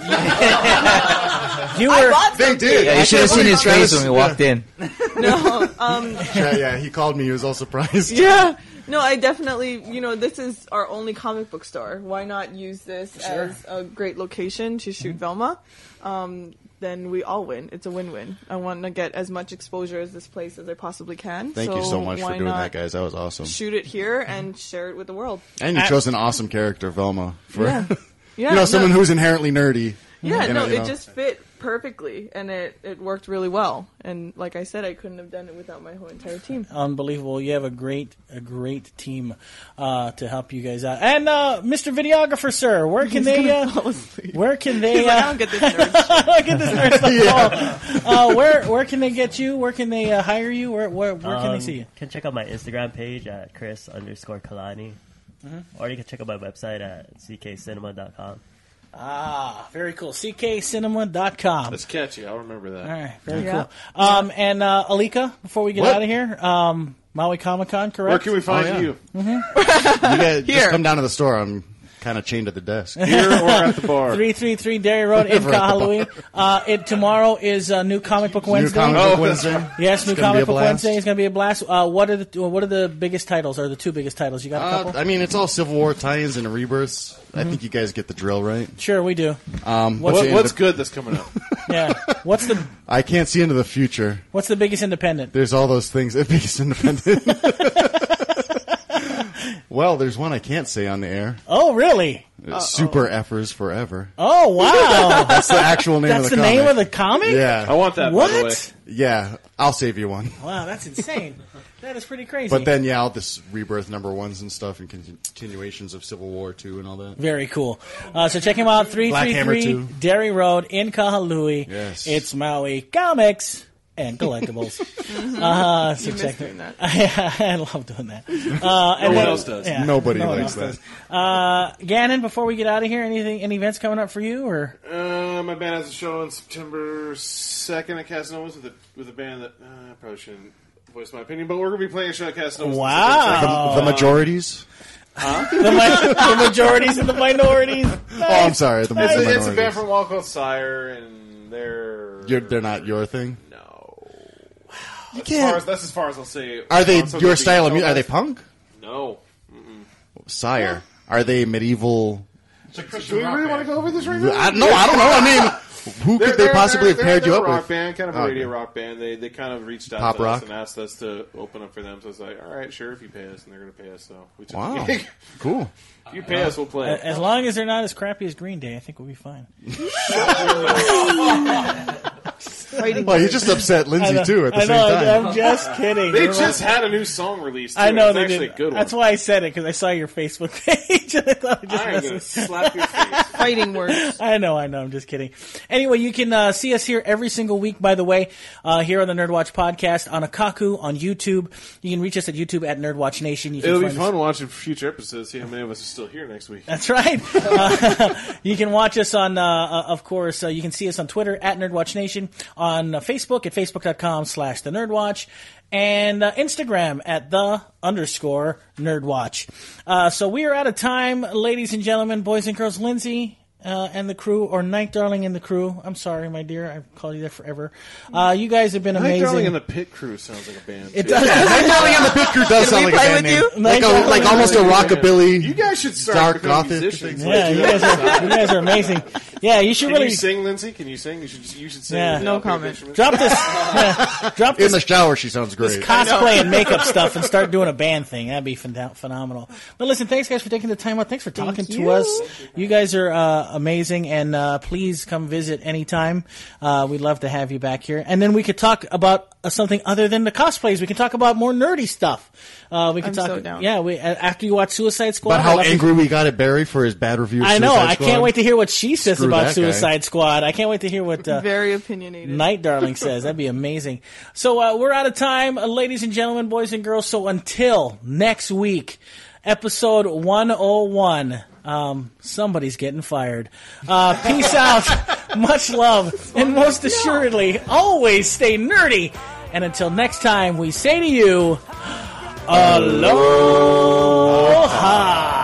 You I were. bought They something. did. Yeah, you should have seen his face when we walked in. No, Yeah, he called me. He was all surprised. yeah. No, I definitely, this is our only comic book store. Why not use this as a great location to shoot Velma? Then we all win. It's a win-win. I want to get as much exposure as this place as I possibly can. Thank you so much for why doing not that, guys. That was awesome. Shoot it here and share it with the world. And you chose an awesome character, Velma, for Yeah. Yeah, someone who's inherently nerdy. Yeah, you know, it just fit perfectly, and it worked really well. And like I said, I couldn't have done it without my whole entire team. Unbelievable! You have a great team to help you guys out. And Mr. Videographer, sir, where can they? Where can they? He's like, I don't get this nerd. I get this nerd stuff. Where can they get you? Where can they hire you? Where can they see you? Can check out my Instagram page at Chris_Kalani. Or you can check out my website at ckcinema.com. Ah, very cool. ckcinema.com. That's catchy. I'll remember that. All right, very Yeah. cool. And Alika, before we get What? out of here, Maui Comic Con, correct? Where can we find yeah. you? You guys just Here. come down to the store. I'm kind of chained at the desk. Here or at the bar? 333 Dairy Road in Never at the Kahului. Tomorrow is New Comic Book Wednesday. New comic Oh, book Wednesday. Yes, New It's gonna be Comic a Book blast. Wednesday is going to be a blast. What are the biggest titles, or the two biggest titles? You got a couple? I mean, it's all Civil War tie-ins and rebirths. I think you guys get the drill, right? Sure, we do. What's good that's coming up? Yeah. What's I can't see into the future. the biggest independent? There's all those things. The biggest independent. Well, there's one I can't say on the air. Oh, really? It's Super Effers Forever. Oh, wow. That's the actual name That's of the the comic. name of the comic? Yeah. I want that, by the way. What? Yeah, I'll save you one. Wow, that's insane. That is pretty crazy. But then, yeah, all this rebirth number ones and stuff and continuations of Civil War 2 and all that. Very cool. So check him out, Black Hammer 333 2. Dairy Road in Kahului. Yes. It's Maui Comics and Collectibles. So You check miss doing that. I love doing that. No one else does. Nobody no one likes else that. does. Gannon, before we get out of here, any events coming up for you? Or My band has a show on September 2nd at Casanova's with a band that I probably shouldn't voice my opinion, but we're going to be playing a show at Casanova's. Wow. The majorities? the majorities and the minorities. Oh, I'm sorry. The It's a minorities. band from Walcott Sire, and They're not your thing? No. You That's as far as I'll say. Are they On something your that style we of music? know Are they about. punk? No. Sire. Are they medieval? Do we really want to go over this right now? I don't know. I mean, Who could they possibly have paired you they're up a rock with? band, kind of a Okay. radio rock band. They kind of reached out Pop to rock? us and asked us to open up for them. So I was like, all right, sure, if you pay us, and they're going to pay us. So we took Wow. the gig. Cool. If you pay us, we'll play. As long as they're not as crappy as Green Day, I think we'll be fine. Well, you just upset Lindsay too at the same time. I'm just kidding. They just had a new song released. Too. I know it's they actually did. a good one. That's why I said it, because I saw your Facebook page. And I thought I just I'm messed going to with- slap your face. Fighting words. I know, I'm just kidding. Anyway, you can see us here every single week, by the way, here on the Nerdwatch podcast, on Akaku, on YouTube. You can reach us at YouTube at Nerdwatch Nation. You can It'll be find us- fun watching future episodes, see how many of us are still here next week. That's right. You can watch us on, of course, you can see us on Twitter at Nerdwatch Nation, on Facebook at Facebook.com/The Nerdwatch, and Instagram at _Nerdwatch. So we are out of time, ladies and gentlemen, boys and girls. Lindsay and the crew, or Night Darling and the crew. I'm sorry, my dear. I've called you that forever. You guys have been Night amazing. Darling and the Pit Crew sounds like a band. It too. does. Night Darling and the Pit Crew does sound we like a play band with name. you? Night Darling Like almost a rockabilly. You guys should start Dark becoming Gothic. musicians. Yeah, you guys are amazing. Yeah, you should Can really you sing, Lindsay? Can you sing? You should sing. Yeah. with No Alfred comment. Fisherman. drop this. Drop In this the shower, she sounds great. cosplay and makeup stuff and start doing a band thing. That'd be phenomenal. But listen, thanks guys for taking the time out. Thanks for talking to us. You guys are amazing, and please come visit anytime. We'd love to have you back here. And then we could talk about something other than the cosplays. We can talk about more nerdy stuff. We can I'm talk. so down. Yeah, after you watch Suicide Squad. About how I'd love to- angry we got at Barry for his bad review of I know. Suicide I Squad. can't wait to hear what she says Screw about that guy. Suicide Squad. I can't wait to hear what Very opinionated. Night Darling says. That'd be amazing. So we're out of time, ladies and gentlemen, boys and girls. So until next week, episode 101. Somebody's getting fired. Peace out. Much love. And most assuredly, always stay nerdy. And until next time, we say to you, aloha.